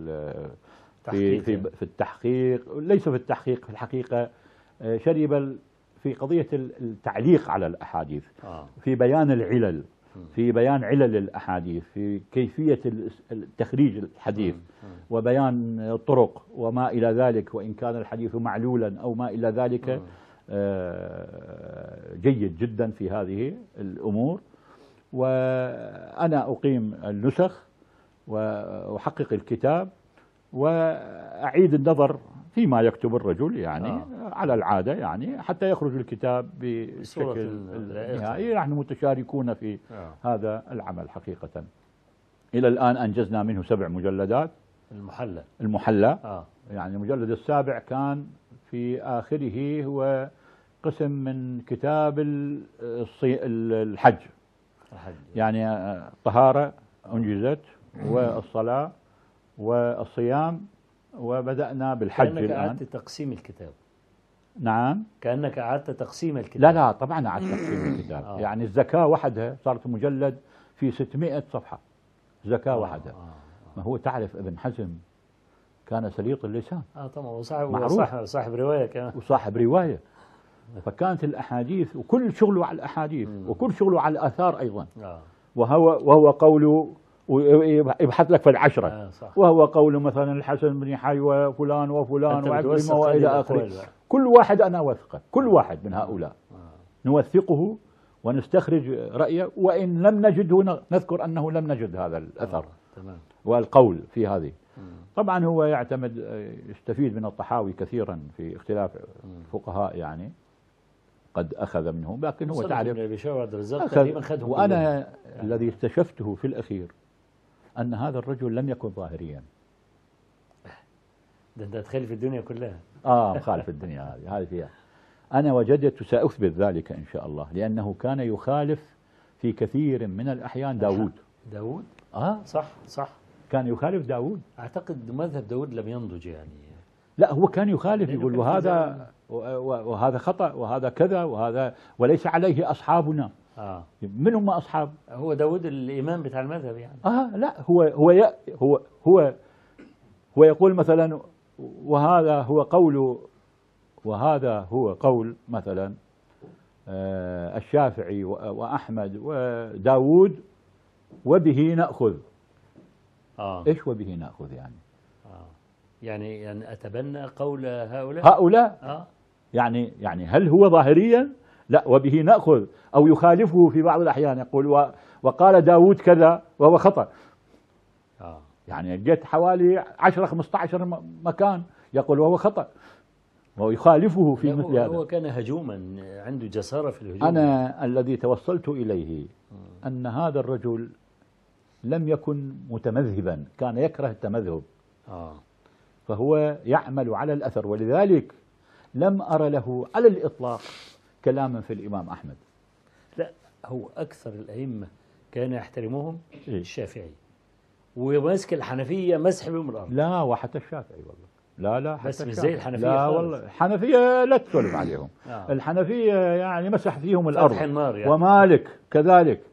في التحقيق، ليس في التحقيق، في الحقيقة شرب في قضية التعليق على الأحاديث، في بيان العلل، في بيان علل الأحاديث، في كيفية تخريج الحديث وبيان الطرق وما إلى ذلك، وإن كان الحديث معلولا أو ما إلى ذلك، جيد جدا في هذه الأمور. وأنا أقيم النسخ وأحقق الكتاب وأعيد النظر فيما يكتب الرجل يعني على العادة، يعني حتى يخرج الكتاب بشكل نهائي. نحن متشاركون في هذا العمل حقيقة. إلى الآن أنجزنا منه 7 مجلدات. المحلى يعني المجلد السابع كان في آخره هو قسم من كتاب الحج. يعني الطهارة أنجزت والصلاة والصيام، وبدأنا بالحج الآن. كأنك أعدت تقسيم الكتاب. نعم، كأنك أعدت تقسيم الكتاب. لا طبعا أعدت تقسيم الكتاب. يعني الزكاة وحدها صارت مجلد في 600 صفحة زكاة وحدها. ما هو تعرف ابن حزم كان سليط اللسان. طبعا، وصاحب رواية كمان. وصاحب رواية. فكانت الأحاديث وكل شغله على الأحاديث وكل شغله على الآثار أيضا. وهو قوله يبحث لك في العشرة. وهو قول مثلا الحسن بن حي وفلان وفلان وعكرمة وإلى آخره. كل واحد أنا أوثقه، كل واحد من هؤلاء نوثقه ونستخرج رأيه، وإن لم نجده نذكر أنه لم نجد هذا الأثر والقول في هذه. طبعا هو يستفيد من الطحاوي كثيرا في اختلاف الفقهاء، يعني قد أخذ منهم، لكن هو تعرف أخذ. وأنا الذي استشفته في الأخير أن هذا الرجل لم يكن ظاهريا. ده أنت تخالف الدنيا كلها. مخالف الدنيا هذه فيها. أنا وجدت سأثبت ذلك إن شاء الله، لأنه كان يخالف في كثير من الأحيان داود. صح كان يخالف داود. أعتقد مذهب داود لم ينضج يعني. لا، هو كان يخالف، يقول وهذا خطأ وهذا كذا وهذا وليس عليه أصحابنا. من هم أصحاب؟ هو داود الإمام بتاع المذهب يعني. لا، هو يقول مثلا وهذا هو قول مثلا الشافعي وأحمد وداود وبه نأخذ. إيش وبه نأخذ يعني؟ يعني أتبنى قول هؤلاء. يعني هل هو ظاهريا؟ لا، وبه نأخذ. أو يخالفه في بعض الأحيان، يقول وقال داود كذا وهو خطأ. يعني جيت حوالي 10-15 مكان يقول وهو خطأ ويخالفه في مثل هذا. هو كان هجوما، عنده جسارة في الهجوم. أنا الذي توصلت إليه أن هذا الرجل لم يكن متمذهبا، كان يكره التمذهب. فهو يعمل على الأثر، ولذلك لم أرى له على الإطلاق كلاما في الإمام أحمد. لا، هو أكثر الأئمة كان يحترمهم الشافعي، وماسك الحنفية مسح بهم الأرض. لا، وحتى الشافعي والله. لا حتى بس مش زي الحنفية. لا والله، الحنفية لا تسولف عليهم. الحنفية يعني مسح فيهم الأرض. يعني. ومالك كذلك،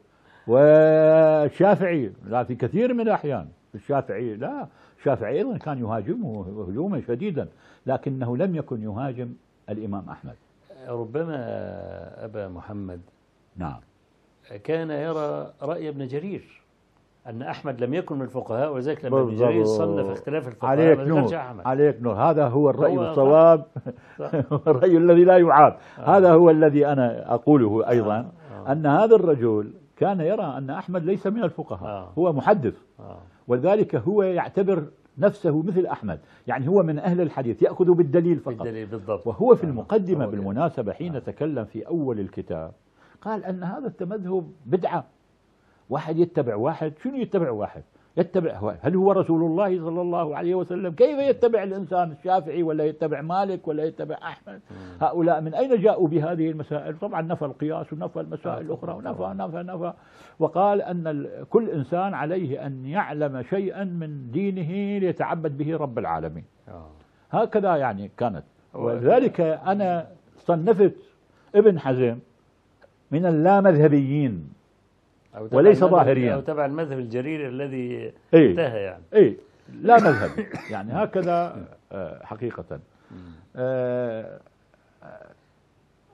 والشافعي لا، في كثير من الأحيان الشافعي أيضا كان يهاجمه هجوما شديدا، لكنه لم يكن يهاجم الإمام أحمد. ربما أبا محمد نعم كان يرى رأي ابن جرير أن أحمد لم يكن من الفقهاء، ولذلك لما ابن جرير صنف اختلاف الفقهاء عليك نور. هذا هو الرأي الصواب. الرأي الذي لا يعاب. هذا هو الذي أنا أقوله أيضا، أن هذا الرجل كان يرى أن أحمد ليس من الفقهاء، هو محدث، ولذلك هو يعتبر نفسه مثل أحمد، يعني هو من أهل الحديث يأخذ بالدليل فقط. بالضبط. وهو في المقدمة بالمناسبة حين تكلم في أول الكتاب قال أن هذا التمذهب بدعة. واحد يتبع واحد، شنو يتبع واحد؟ يتبع هل هو رسول الله صلى الله عليه وسلم؟ كيف يتبع الإنسان الشافعي ولا يتبع مالك ولا يتبع أحمد؟ هؤلاء من أين جاءوا بهذه المسائل؟ طبعا نفى القياس ونفى المسائل الأخرى ونفى وقال أن كل إنسان عليه أن يعلم شيئا من دينه ليتعبد به رب العالمين. هكذا يعني كانت. ولذلك أنا صنفت ابن حزم من اللامذهبيين وليس ظاهريا، أو تبع المذهب الجرير الذي انتهى يعني. لا مذهب يعني هكذا حقيقة.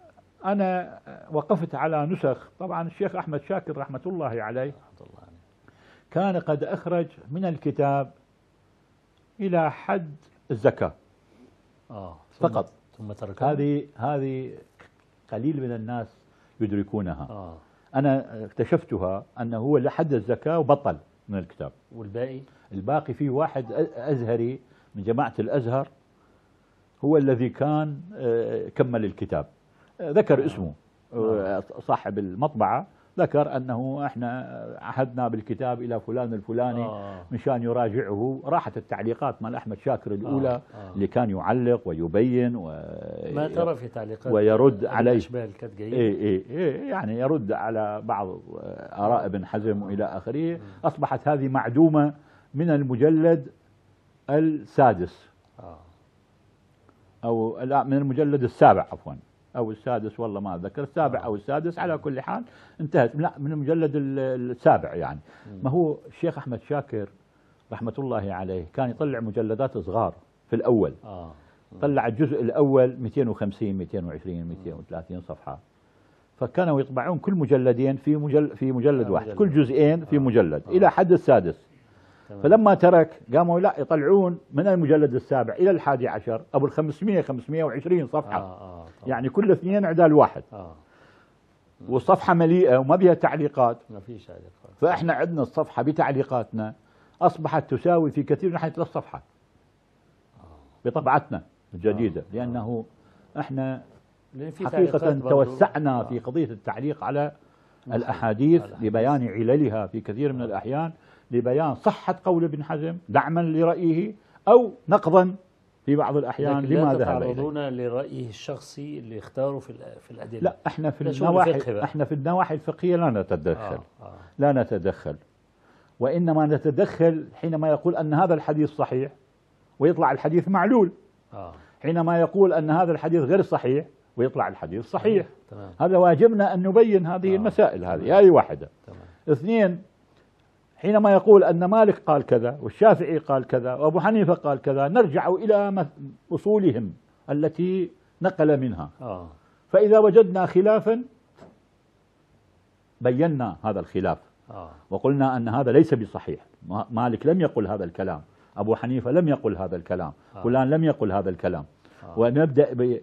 أنا وقفت على نسخ. طبعا الشيخ أحمد شاكر رحمة الله عليه كان قد أخرج من الكتاب إلى حد الزكاة فقط. ثم تركها. هذه قليل من الناس يدركونها. أنا اكتشفتها أنه هو لحد الزكاة وبطل من الكتاب. الباقي فيه واحد أزهري من جماعة الأزهر هو الذي كان كمل الكتاب، ذكر اسمه صاحب المطبعة، ذكر أنه إحنا عهدنا بالكتاب إلى فلان الفلاني مشان يراجعه. راحت التعليقات مال أحمد شاكر الأولى اللي كان يعلق ويبين ما ترى في تعليقات ويرد عليه يعني يرد على بعض آراء ابن حزم وإلى آخره. أصبحت هذه معدومة من المجلد السادس أو لا، من المجلد السابع عفوا، أو السادس، والله ما أتذكر، السابع أو السادس، على كل حال انتهت. لا، من المجلد السابع يعني. ما هو الشيخ أحمد شاكر رحمة الله عليه كان يطلع مجلدات صغار في الأول. طلع الجزء الأول 250 220 230 صفحة، فكانوا يطبعون كل مجلدين في مجلد واحد، كل جزئين في مجلد إلى حد السادس. فلما ترك قاموا لا يطلعون من المجلد السابع إلى الحادي عشر أبو 520 صفحة. يعني كل اثنين عدال واحد. والصفحة مليئة وما بها تعليقات. ما فيش تعليقات. فإحنا عندنا الصفحة بتعليقاتنا أصبحت تساوي في كثير من حيث 3 صفحات بطبعتنا الجديدة. لأنه إحنا حقيقة توسعنا في قضية التعليق على الأحاديث لبيان عللها في كثير من الأحيان، لبيان صحة قول ابن حزم دعما لرأيه أو نقضا في بعض الأحيان لما ذهب إليه. لا تتعرضون لرأيه الشخصي اللي اختاره في الأدلة. لا، احنا في النواحي الفقهية لا نتدخل. لا نتدخل، وإنما نتدخل حينما يقول أن هذا الحديث صحيح ويطلع الحديث معلول. حينما يقول أن هذا الحديث غير صحيح ويطلع الحديث صحيح. هذا واجبنا أن نبين هذه المسائل. هذه واحدة. 2، حينما يقول أن مالك قال كذا والشافعي قال كذا وأبو حنيفة قال كذا، نرجع إلى أصولهم التي نقل منها. فإذا وجدنا خلافا بينا هذا الخلاف وقلنا أن هذا ليس بصحيح. مالك لم يقل هذا الكلام، أبو حنيفة لم يقل هذا الكلام، فلان لم يقل هذا الكلام. ونبدأ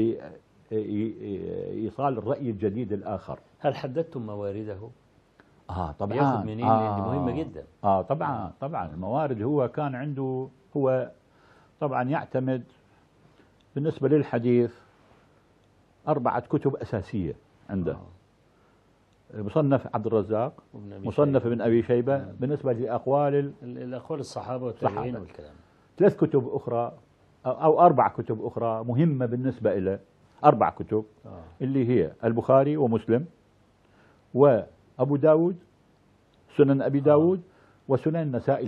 بإيصال الرأي الجديد الآخر. هل حددتم موارده؟ طبعا. ياخذ منين؟ مهمة جدا. طبعا الموارد. هو كان عنده، هو طبعا يعتمد بالنسبة للحديث 4 كتب أساسية عنده. مصنف عبد الرزاق، مصنف ابن أبي شيبة. بالنسبة لأقوال الأقوال الصحابة والتابعين والكلام، 3 كتب أخرى أو 4 كتب أخرى مهمة بالنسبة إلى 4 كتب اللي هي البخاري ومسلم وأبو داود، سنن أبي داود، وسنن النسائي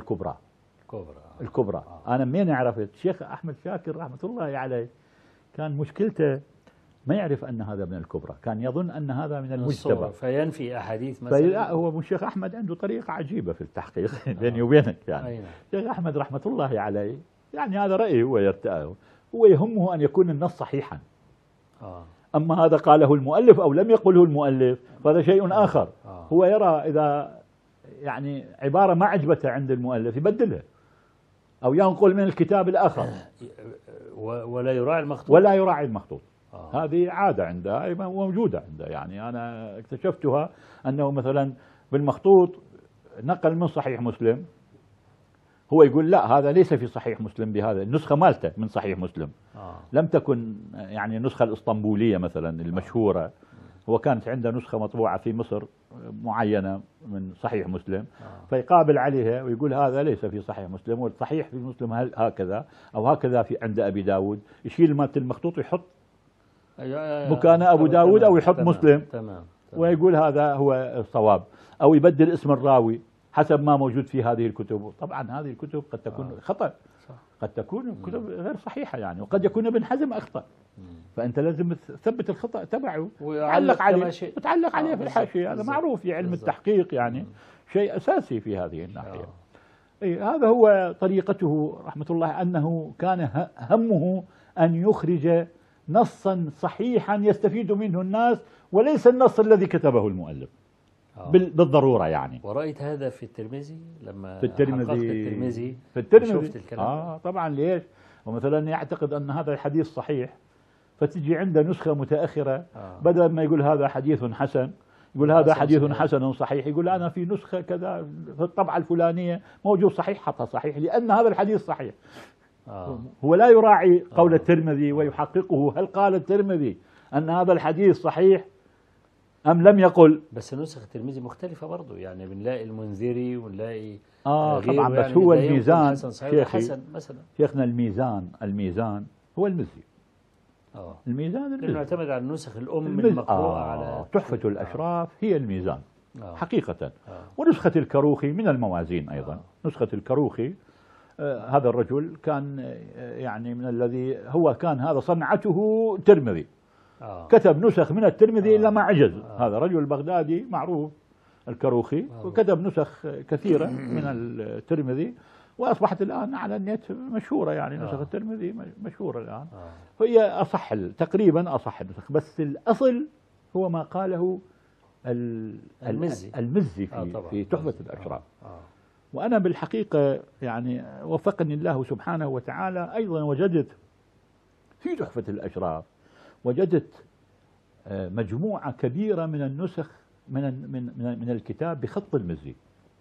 الكبرى. أنا منين عرفت؟ الشيخ أحمد شاكر رحمة الله عليه كان مشكلته ما يعرف أن هذا من الكبرى، كان يظن أن هذا من المجتبى فينفي أحاديث مثلا. لا، هو الشيخ أحمد عنده طريقة عجيبة في التحقيق بيني وبينك. يعني الشيخ أحمد رحمة الله عليه يعني هذا رأيه هو يرتأه، هو يهمه أن يكون النص صحيحا. أما هذا قاله المؤلف أو لم يقله المؤلف فهذا شيء آخر. هو يرى إذا يعني عبارة ما عجبته عند المؤلف يبدلها أو ينقل من الكتاب الآخر ولا يراعي المخطوط. هذه عادة عنده موجودة عنده. يعني أنا اكتشفتها أنه مثلا بالمخطوط نقل من صحيح مسلم، هو يقول لا هذا ليس في صحيح مسلم بهذا النسخة مالته من صحيح مسلم. لم تكن يعني النسخة الإسطنبولية مثلا المشهورة. هو كانت عنده نسخة مطبوعة في مصر معينة من صحيح مسلم، فيقابل عليها ويقول هذا ليس في صحيح مسلم، والصحيح في مسلم هكذا أو هكذا في عند أبي داود. يشيل مالة المخطوط ويحط مكان أبو داود أو يحط مسلم. ويقول هذا هو الصواب، أو يبدل اسم الراوي حسب ما موجود في هذه الكتب. طبعا هذه الكتب قد تكون خطأ، قد تكون كتب غير صحيحة يعني، وقد يكون ابن حزم أخطأ. فأنت لازم تثبت الخطأ تبعه وتعلق عليه في الحاشية. هذا معروف في علم التحقيق يعني، شيء أساسي في هذه الناحية. هذا هو طريقته رحمة الله، أنه كان همه أن يخرج نصا صحيحا يستفيد منه الناس، وليس النص الذي كتبه المؤلف بالضرورة يعني. ورأيت هذا في الترمذي لما في الترمذي في الترمذي شفت الكلام طبعا. ليش؟ ومثلا يعتقد أن هذا الحديث صحيح، فتجي عنده نسخة متأخرة بدل ما يقول هذا حديث حسن يقول هذا حديث حسن صحيح، يقول أنا في نسخة كذا في الطبعة الفلانية موجود صحيح، حطها صحيح لأن هذا الحديث صحيح. هو لا يراعي قول الترمذي ويحققه، هل قال الترمذي أن هذا الحديث صحيح أم لم يقل؟ بس نسخ الترمذي مختلفة برضه، يعني بنلاقي المنذري ونلاقي طبعا. بس يعني هو الميزان شيخي حسن مثلا، شيخنا الميزان هو المزي. الميزان لأنه يعتمد على النسخ الأم المقروءة على تحفة الأشراف هي الميزان حقيقة. ونسخة الكروخي من الموازين أيضا. نسخة الكروخي هذا الرجل كان يعني من الذي هو كان هذا صنعته الترمذي. كتب نسخ من الترمذي إلا ما عجز. هذا رجل بغدادي معروف الكروخي، وكتب نسخ كثيرة من الترمذي، وأصبحت الآن على النت مشهورة يعني. نسخ الترمذي مشهورة الآن. هي أصح تقريبا أصح النسخ، بس الأصل هو ما قاله المزي في تحفة الأشراف. وأنا بالحقيقة يعني وفقني الله سبحانه وتعالى أيضا، وجدت في تحفة الأشراف وجدت مجموعة كبيرة من النسخ من الكتاب بخط المزي.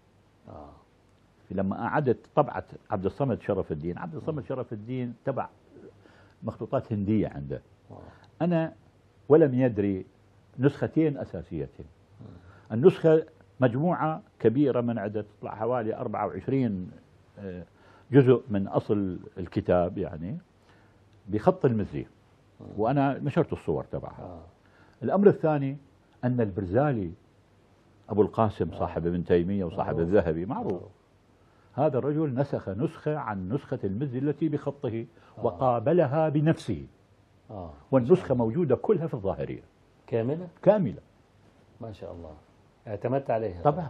لما أعدت طبعة عبد الصمد شرف الدين، عبد الصمد شرف الدين تبع مخطوطات هندية عنده. أنا ولم يدري نسختين أساسيتين. النسخة مجموعة كبيرة من عدة تطلع حوالي 24 جزء من أصل الكتاب يعني بخط المزي، وأنا نشرت الصور تبعها. الأمر الثاني أن البرزالي أبو القاسم صاحب ابن تيمية وصاحب الذهبي معروف، هذا الرجل نسخ نسخة عن نسخة المزي التي بخطه وقابلها بنفسه. والنسخة موجودة كلها في الظاهرية كاملة ما شاء الله. اعتمدت عليها طبعا.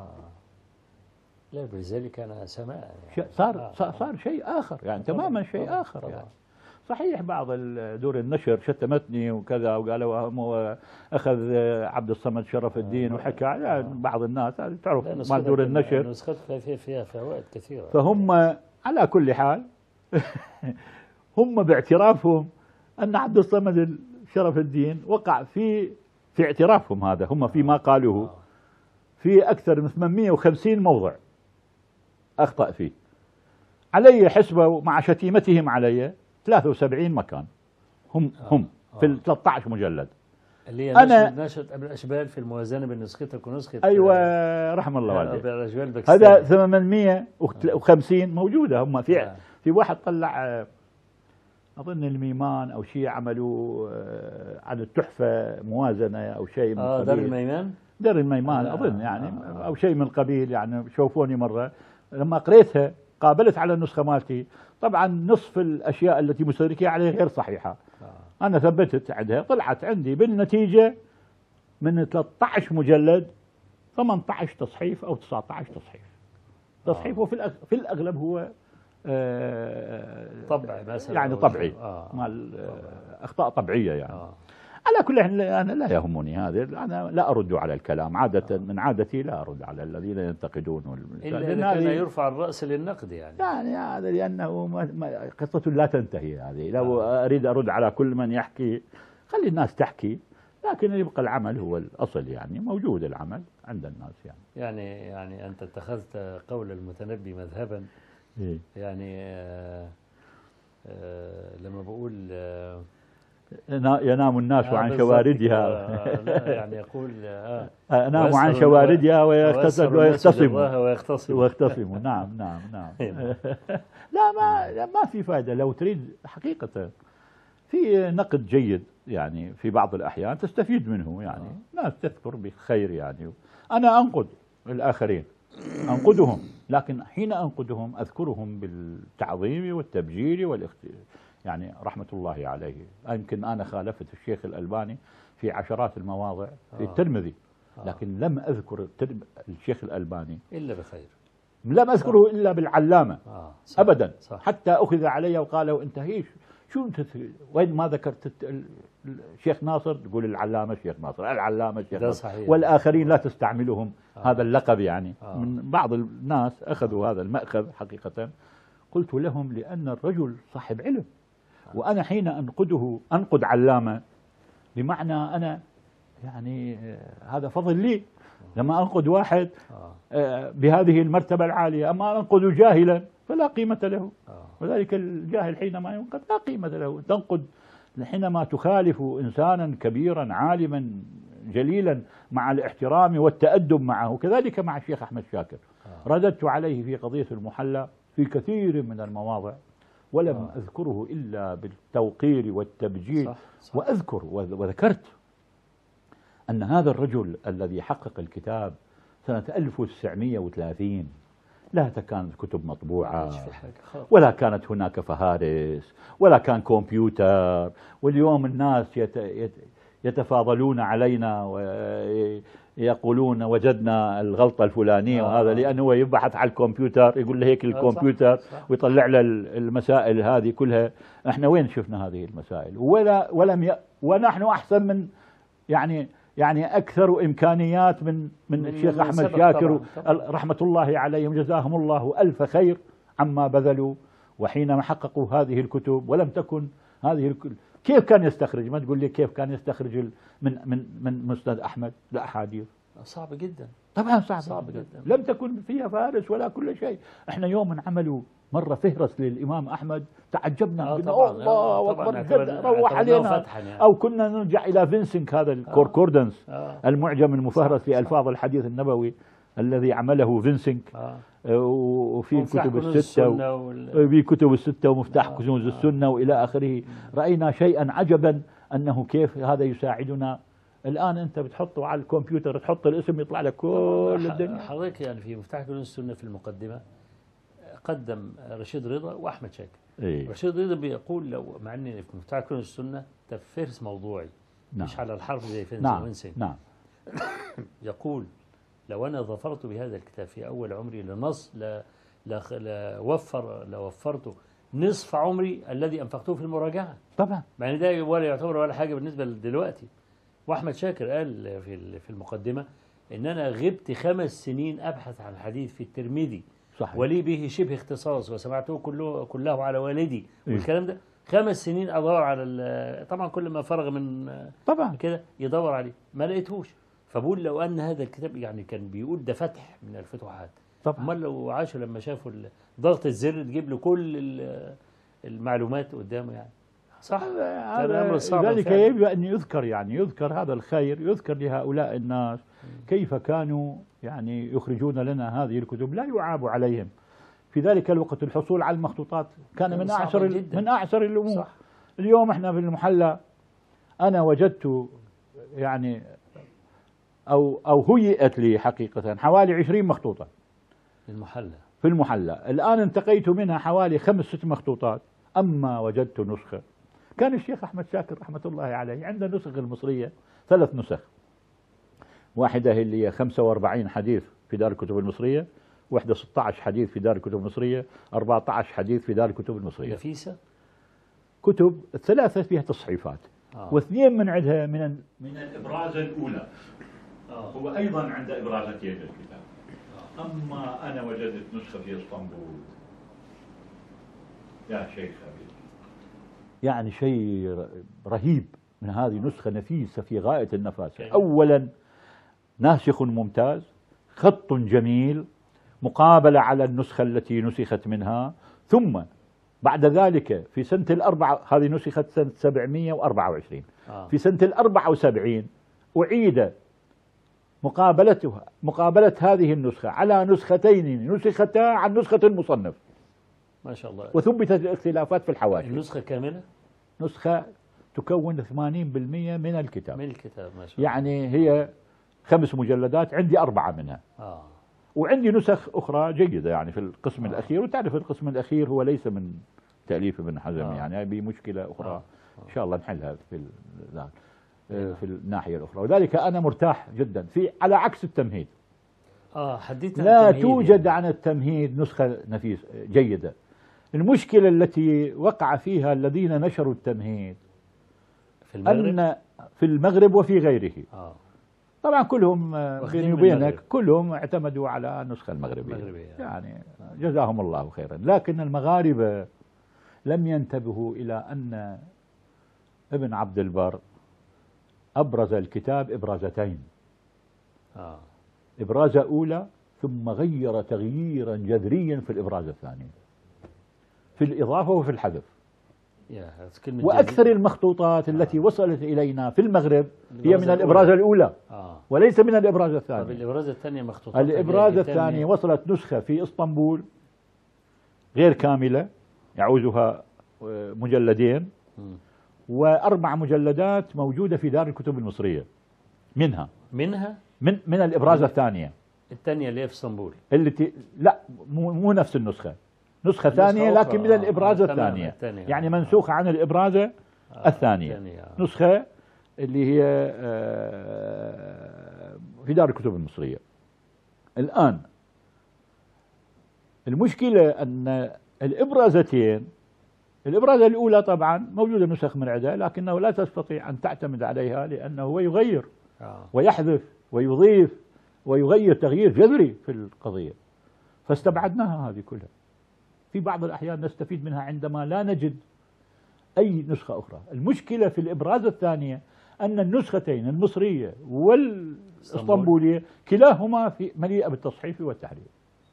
لا البرزالي كان سماء يعني. صار شيء آخر يعني تماما شيء آخر يعني. صحيح بعض دور النشر شتمتني وكذا وقالوا هو أخذ عبد الصمد شرف الدين وحكى على بعض الناس، تعرف مع دور النشر نسختها فيها فوائد كثيرة. فهم على كل حال هم باعترافهم أن عبد الصمد شرف الدين وقع في اعترافهم هذا، هم فيما قالوه في أكثر من 850 موضع أخطأ فيه. علي حسبة مع شتيمتهم علي 73 مكان هم في 13 مجلد. اللي هي نشرت ابن الاشبال في الموازنه بين نسختك ونسخه ايوه رحم الله والديك. هذا 850 موجوده. هم في واحد طلع اظن الميمان او شيء عملوا على التحفه موازنه او شيء من القبيل. دار الميمان اظن يعني او شيء من القبيل يعني. شوفوني مره لما قريتها قابلت على النسخه مالتي، طبعا نصف الاشياء التي مستدركها عليها غير صحيحه. أنا ثبتت عندها، طلعت عندي بالنتيجة من 13 مجلد 18 تصحيف أو 19 تصحيف. وفي الأغلب هو طبع مثلا يعني طبعي مال أخطاء طبعية يعني. على كل حال أنا لا يهمني هذا، أنا لا أرد على الكلام عادة. من عادتي لا أرد على الذين ينتقدون إلا إذا كان يرفع الرأس للنقد يعني هذا لأنه قصة لا تنتهي هذه. لو أريد أرد على كل من يحكي خلي الناس تحكي، لكن يبقى العمل هو الأصل يعني. موجود العمل عند الناس يعني أنت اتخذت قول المتنبي مذهبا. يعني لما بقول ينام الناس عن شواردها يعني يقول أنام عن شواردها ويختصموا. نعم لا ما في فائدة. لو تريد حقيقة في نقد جيد يعني في بعض الأحيان تستفيد منه يعني. ناس تذكر بخير يعني. أنا أنقد الآخرين، أنقدهم، لكن حين أنقدهم أذكرهم بالتعظيم والتبجيل يعني رحمة الله عليه. يمكن أنا خالفت الشيخ الألباني في عشرات المواضع في الترمذي، لكن لم أذكر الشيخ الألباني إلا بخير، لم أذكره إلا بالعلامة أبدا. حتى أخذ علي وقالوا أنت شو انت وين ما ذكرت الشيخ ناصر تقول العلامه الشيخ ناصر، العلامه الشيخ ده ناصر، صحيح. والاخرين لا تستعملهم هذا اللقب يعني. آه. من بعض الناس اخذوا هذا المأخذ حقيقه. قلت لهم لان الرجل صاحب علم، وانا حين انقد علامه بمعنى انا يعني هذا فضل لي لما انقد واحد بهذه المرتبه العاليه، اما انقد جاهلا فلا قيمه له. وذلك الجاهل حينما ينقد لا قيمة له. تنقد حينما تخالف إنسانا كبيرا عالما جليلا مع الاحترام والتأدب معه. كذلك مع الشيخ أحمد شاكر رددت عليه في قضية المحلى في كثير من المواضع، ولم أذكره إلا بالتوقير والتبجيل. صح. وأذكر وذكرت أن هذا الرجل الذي حقق الكتاب سنة 1930 لا كانت كتب مطبوعة، ولا كانت هناك فهارس، ولا كان كمبيوتر. واليوم الناس يتفاضلون علينا ويقولون وجدنا الغلطة الفلانية وهذا، لأنه يبحث على الكمبيوتر يقول له هيك الكمبيوتر ويطلع له المسائل هذه كلها. احنا وين شفنا هذه المسائل؟ ونحن أحسن من يعني أكثر إمكانيات من الشيخ أحمد شاكر رحمة الله عليهم، جزاهم الله ألف خير عما بذلوا وحينما حققوا هذه الكتب. ولم تكن هذه الكتب كيف كان يستخرج؟ ما تقول لي كيف كان يستخرج من مسند أحمد الأحاديث؟ صعب جدا طبعا، صعب جدا. لم تكن فيها فارس ولا كل شيء. احنا يوم عملوا مرة فهرس للإمام أحمد تعجبنا، قلنا الله أكبر روح علينا يعني. أو كنا نرجع إلى فينسنك هذا الكوركوردنس المعجم المفهرس لألفاظ الحديث النبوي الذي عمله فينسنك، وفي كتب الستة وفي كتب الستة ومفتاح كنوز السنة وإلى آخره. رأينا شيئا عجبا أنه كيف هذا يساعدنا. الآن أنت بتحطه على الكمبيوتر تحط الاسم يطلع لك كل الدنيا. حضرتك يعني في مفتاح كنوز السنة في المقدمة قدم رشيد رضا وأحمد شاكر. رشيد رضا بيقول لو مع أن في مفتاح كنوز السنة فهرس موضوعي مش على الحرف زي فينسنج. نعم. يقول لو أنا ظفرت بهذا الكتاب في أول عمري لوفرت نصف عمري الذي أنفقته في المراجعة. طبعا. يعني ده ولا يعتبر ولا حاجة بالنسبة لدلوقتي. وأحمد شاكر قال في المقدمة إن أنا غبت 5 سنين أبحث عن الحديث في الترمذي. صحيح. ولي به شبه اختصاص وسمعته كله على والدي. والكلام ده 5 سنين أدور على طبعا كل ما فرغ من طبعا كده يدور عليه ما لقيتهوش. فبقول لو أن هذا الكتاب يعني كان بيقول ده فتح من الفتوحات. طبعا. أمال لو عاشوا لما شافوا ضغط الزر تجيب له كل المعلومات قدامه يعني. صح. ذلك يجب أن يذكر هذا الخير، يذكر لهؤلاء الناس كيف كانوا يعني يخرجون لنا هذه الكتب لا يعاب عليهم. في ذلك الوقت الحصول على المخطوطات كان من أعسر الأمور. صح. اليوم احنا في المحلى أنا وجدت يعني أو هيئت لي حقيقة حوالي 20 مخطوطة في المحلى. الآن انتقيت منها حوالي 5-6 مخطوطات. أما وجدت نسخة كان الشيخ أحمد شاكر رحمة الله عليه عنده النسخ المصرية 3 نسخ، واحدة اللي هي 45 حديث في دار الكتب المصرية، واحدة 16 حديث في دار الكتب المصرية، 14 حديث في دار الكتب المصرية. نفيسة كتب 3 فيها تصحيفات و2 من عندها من الإبرازة الأولى. هو أيضا عند إبرازتين للكتاب. أما أنا وجدت نسخة في اسطنبول يا شيخ يعني شيء رهيب من هذه نسخة نفيسة في غاية النفاسة. أولا ناسخ ممتاز، خط جميل، مقابلة على النسخة التي نسخت منها. ثم بعد ذلك في سنة هذه نسخت سنة 724. في سنة 74 أعيد مقابلة هذه النسخة على نسختين نسختا عن نسخة المصنف. ما شاء الله. وثبتت الاختلافات في الحواشي. النسخة كاملة؟ نسخة تكون 80% من الكتاب. ما شاء الله. يعني هي 5 مجلدات، عندي 4 منها. وعندي نسخ أخرى جيدة يعني في القسم الأخير. وتعرف القسم الأخير هو ليس من تأليف ابن حزم. يعني بمشكلة أخرى إن شاء الله نحلها في الناحية الأخرى. وذلك أنا مرتاح جدا على عكس التمهيد. حديث لا توجد عن التمهيد نسخة نفيس جيدة. المشكلة التي وقع فيها الذين نشروا التمهيد في المغرب؟ أن في المغرب وفي غيره طبعا كلهم بيني وبينك كلهم اعتمدوا على النسخة المغربية يعني جزاهم الله خيرا. لكن المغاربة لم ينتبهوا إلى أن ابن عبد البر أبرز الكتاب إبرازتين، إبرازة أولى ثم غير تغييرا جذريا في الإبرازة الثانية في الإضافة وفي الحذف. وأكثر المخطوطات التي وصلت إلينا في المغرب هي من الإبرازة الأولى وليس من الإبرازة الثانية. طب الإبرازة الثانية مخطوطات؟ الإبرازة الثانية وصلت نسخة في إسطنبول غير كاملة يعوزها مجلدين و4 مجلدات موجودة في دار الكتب المصرية منها من الإبرازة الثانية اللي هي في اسطنبول لا مو نفس النسخة، نسخة ثانية لكن من الإبرازة الثانية يعني منسوخة عن الإبرازة الثانية نسخة اللي هي في دار الكتب المصرية. الآن المشكلة أن الإبرازتين، الإبرازة الأولى طبعا موجودة نسخ من عدة لكنه لا تستطيع أن تعتمد عليها لأنه هو يغير ويحذف ويضيف ويغير تغيير جذري في القضية، فاستبعدناها هذه كلها. في بعض الأحيان نستفيد منها عندما لا نجد أي نسخة أخرى. المشكلة في الإبرازة الثانية أن النسختين المصرية والإسطنبولية كلاهما مليئة بالتصحيف والتحريف.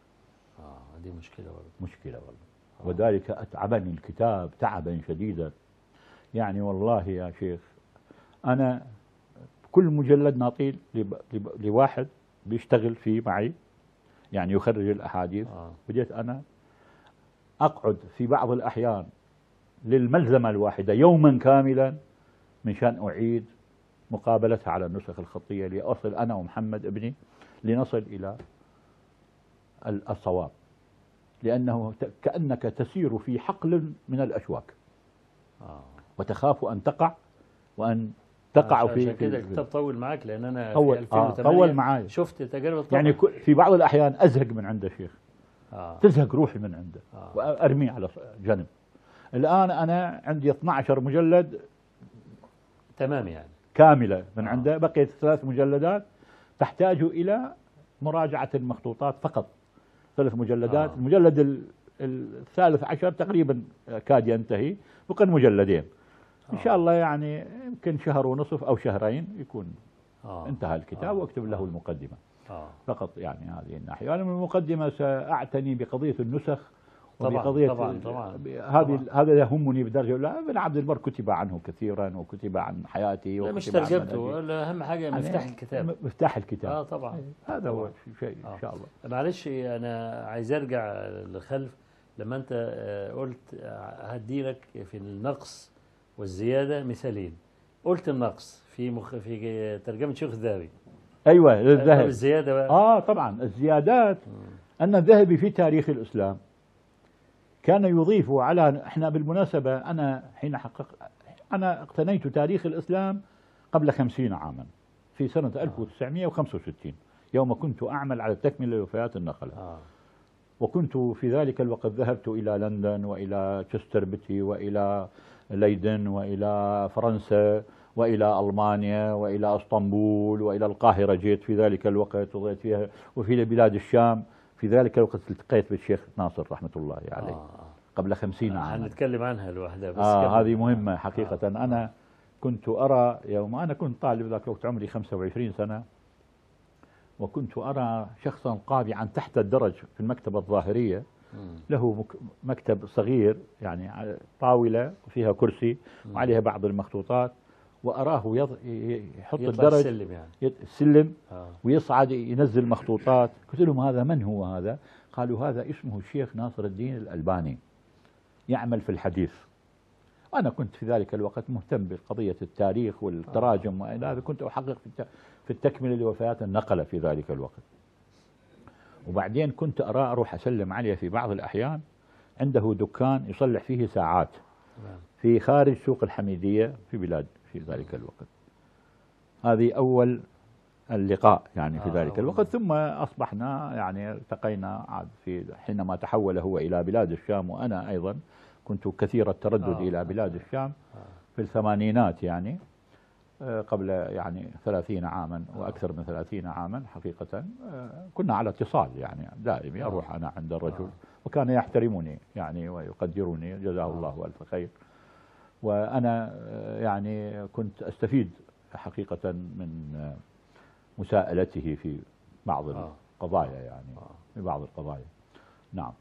هذه مشكلة والله. وذلك أتعبني الكتاب تعبا شديدا يعني والله يا شيخ. أنا كل مجلد ناطيل لواحد بيشتغل فيه معي يعني يخرج الأحاديث. بديت أنا أقعد في بعض الأحيان للملزمة الواحدة يوما كاملا من شان أعيد مقابلتها على النسخ الخطية لأصل أنا ومحمد ابني لنصل إلى الصواب، لأنه كأنك تسير في حقل من الأشواك وتخاف أن تقع وأن تقع عشان كده الكتاب طول معك، لأن أنا في 2008 طول معي شفت تجارب الطبع. يعني في بعض الأحيان أزهق من عنده شيخ تزهق روحي من عنده وأرميه على جنب. الآن أنا عندي 12 مجلد تمام يعني كاملة من عنده، بقيت 3 مجلدات تحتاج إلى مراجعة المخطوطات فقط 3 مجلدات. المجلد الثالث عشر تقريبا كاد ينتهي، بقى مجلدين إن شاء الله يعني يمكن شهر ونصف أو شهرين يكون انتهى الكتاب واكتب له المقدمة فقط. يعني هذه الناحية. وأنا من المقدمة سأعتني بقضية النسخ وبقضية طبعا هذا يهمني بدرجة. لا ابن عبد البر كتب عنه كثيرا وكتب عن حياته مش ترجمته، أهم حاجة مفتاح الكتاب. مفتاح الكتاب طبعا هذا هو شيء إن شاء الله. معلش أنا عايز أرجع للخلف لما أنت قلت هدي لك في النقص والزيادة مثالين. قلت النقص في ترجمة شيخ الذهبي. أيوة للذهب. الزيادة بقى طبعا الزيادات أن الذهبي في تاريخ الإسلام كان يضيف على. احنا بالمناسبة أنا اقتنيت تاريخ الإسلام قبل 50 عاما في سنة 1965 يوم كنت أعمل على تكملة لوفيات النقلة. وكنت في ذلك الوقت ذهبت إلى لندن وإلى تشستربتي وإلى ليدن وإلى فرنسا وإلى ألمانيا وإلى اسطنبول وإلى القاهرة. جيت في ذلك الوقت وضيت فيها وفي بلاد الشام. في ذلك الوقت التقيت بالشيخ ناصر رحمة الله عليه قبل 50 عاما. هنتكلم عنها لوحدها بس. هذه مهمة حقيقة. أنا كنت أرى يوم أنا كنت طالب ذاك الوقت عمري 25 سنة وكنت أرى شخصا قابعا تحت الدرج في المكتبة الظاهرية له مكتب صغير يعني طاولة وفيها كرسي وعليها بعض المخطوطات وأراه يحط الدرج السلم ويصعد ينزل مخطوطات. قلت لهم هذا من هو هذا؟ قالوا هذا اسمه الشيخ ناصر الدين الألباني يعمل في الحديث. أنا كنت في ذلك الوقت مهتم بقضية التاريخ والتراجم وإلى هذا. كنت أحقق في التكملة لوفيات النقلة في ذلك الوقت. وبعدين كنت أروح أسلم عليه في بعض الأحيان. عنده دكان يصلح فيه ساعات في خارج سوق الحميدية في ذلك الوقت. هذه اللقاء يعني في ذلك الوقت. ثم أصبحنا يعني التقينا عاد في حينما تحول هو إلى بلاد الشام، وأنا أيضا كنت كثير التردد إلى بلاد الشام في الثمانينات يعني قبل يعني 30 عاما وأكثر من 30 عاما حقيقة. كنا على اتصال يعني دائم، أروح أنا عند الرجل وكان يحترمني يعني ويقدرني جزاه الله ألف خير، وأنا يعني كنت أستفيد حقيقة من مساءلته في بعض القضايا يعني في بعض القضايا. نعم.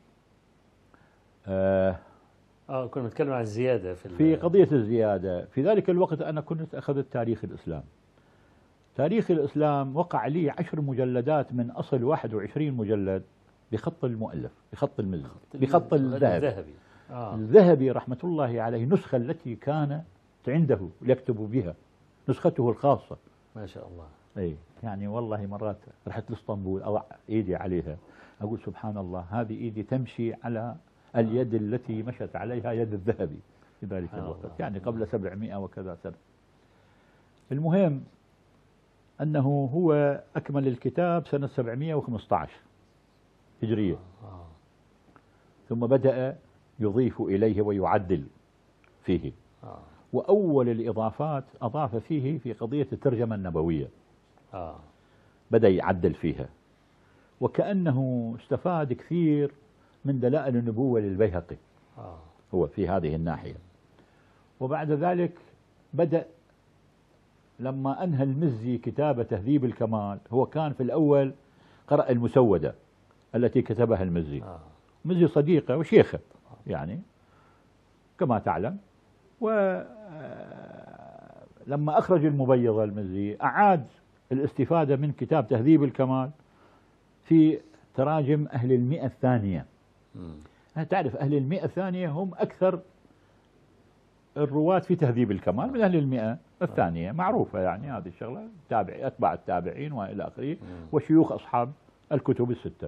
كنا نتكلم عن الزيادة في قضية الزيادة. في ذلك الوقت أنا كنت أخذت تاريخ الإسلام. تاريخ الإسلام وقع لي 10 مجلدات من أصل 21 مجلد بخط المؤلف، بخط المزي، بخط الذهبي. الذهبي رحمة الله عليه، نسخة التي كانت عنده يكتب بها، نسخته الخاصة. ما شاء الله. أي يعني والله مرات رحت لإسطنبول أضع إيدي عليها أقول سبحان الله، هذه إيدي تمشي على اليد التي مشت عليها يد الذهبي في ذلك الوقت، يعني قبل 700 وكذا سنة. المهم أنه هو أكمل الكتاب سنة 715 هجرية، ثم بدأ يضيف إليه ويعدل فيه. وأول الإضافات أضاف فيه في قضية الترجمة النبوية، بدأ يعدل فيها، وكأنه استفاد كثير من دلائل النبوة للبيهقي هو في هذه الناحية. وبعد ذلك بدأ لما أنهى المزي كتاب تهذيب الكمال، هو كان في الأول قرأ المسودة التي كتبها المزي. مزي صديقه وشيخه يعني كما تعلم. ولما أخرج المبيضة المزي أعاد الاستفادة من كتاب تهذيب الكمال في تراجم أهل المئة الثانية. تعرف أهل المئة الثانية هم أكثر الرواة في تهذيب الكمال من أهل المئة الثانية، معروفة يعني هذه الشغلة، أتباع التابعين وإلى آخره وشيوخ أصحاب الكتب الستة.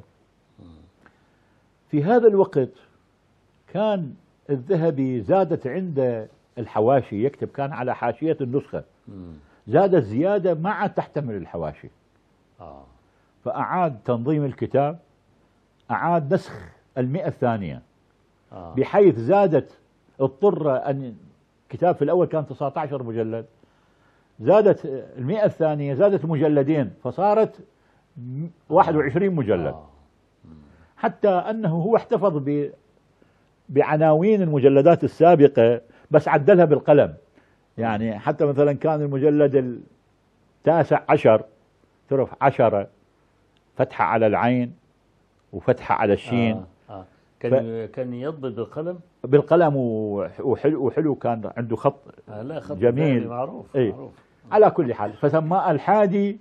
في هذا الوقت كان الذهبي زادت عند الحواشي يكتب، كان على حاشية النسخة، زادت زيادة ما تحتمل الحواشي. فأعاد تنظيم الكتاب، أعاد نسخ المئة الثانية بحيث زادت، اضطر أن كتاب في الأول كان 19 مجلد، زادت المئة الثانية زادت مجلدين فصارت 21 مجلد، حتى أنه هو احتفظ بعناوين المجلدات السابقة بس عدلها بالقلم. يعني حتى مثلا كان المجلد 19 تعرف 10 فتحة على العين وفتحة على الشين. كان يضبط بالقلم وحلو كان عنده خط لا خط جميل معروف. معروف. على كل حال فسماه الحادي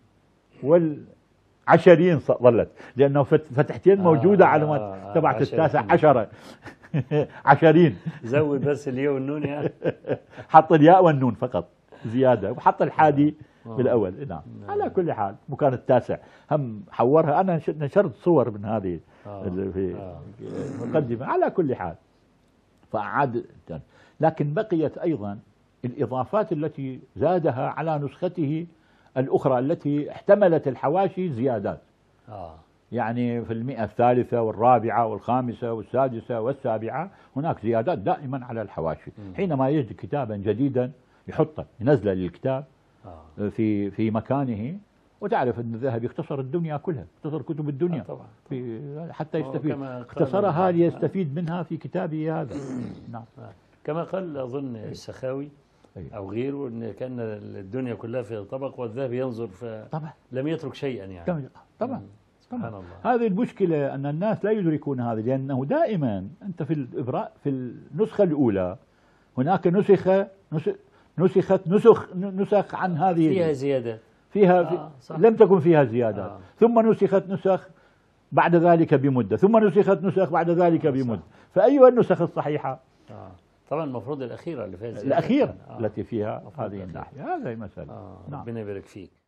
والعشرين ظلت، لأنه فتحتين موجودة على ما تبعت 19 عشرين. زود بس الياء والنون يعني. حط الياء والنون فقط زيادة، وحط الحادي بالأول. نعم. على كل حال وكان التاسع هم حورها، أنا نشرت صور من هذه في مقدمة. على كل حال فأعاد، لكن بقيت أيضا الإضافات التي زادها على نسخته الأخرى التي احتملت الحواشي زيادات. يعني في المئة الثالثة والرابعة والخامسة والسادسة والسابعة هناك زيادات دائما على الحواشي. حينما يجد كتابا جديدا يحطه، ينزله للكتاب في مكانه. وتعرف أن الذهبي اختصر الدنيا كلها، اختصر كتب الدنيا طبعا. حتى يستفيد، اختصرها ليستفيد منها في كتابه هذا. نعم. كما قال أظن السخاوي أو غيره أن كان الدنيا كلها في طبق والذهبي ينظر طبعا لم يترك شيئا يعني. طبعا. سبحان الله. هذه المشكلة أن الناس لا يدركون هذا، لأنه دائما أنت في الإبراء في النسخة الأولى هناك نسخت نسخ عن هذه فيها زيادات، لم تكن فيها زيادات. ثم نسخت نسخ بعد ذلك بمدة، ثم نسخت نسخ بعد ذلك بمدة. فأيها النسخ الصحيحة؟ طبعا المفروض الأخيرة اللي فيها زيادات، الأخيرة التي فيها هذه الناحية. هذه مسألة. ربنا يبارك فيك.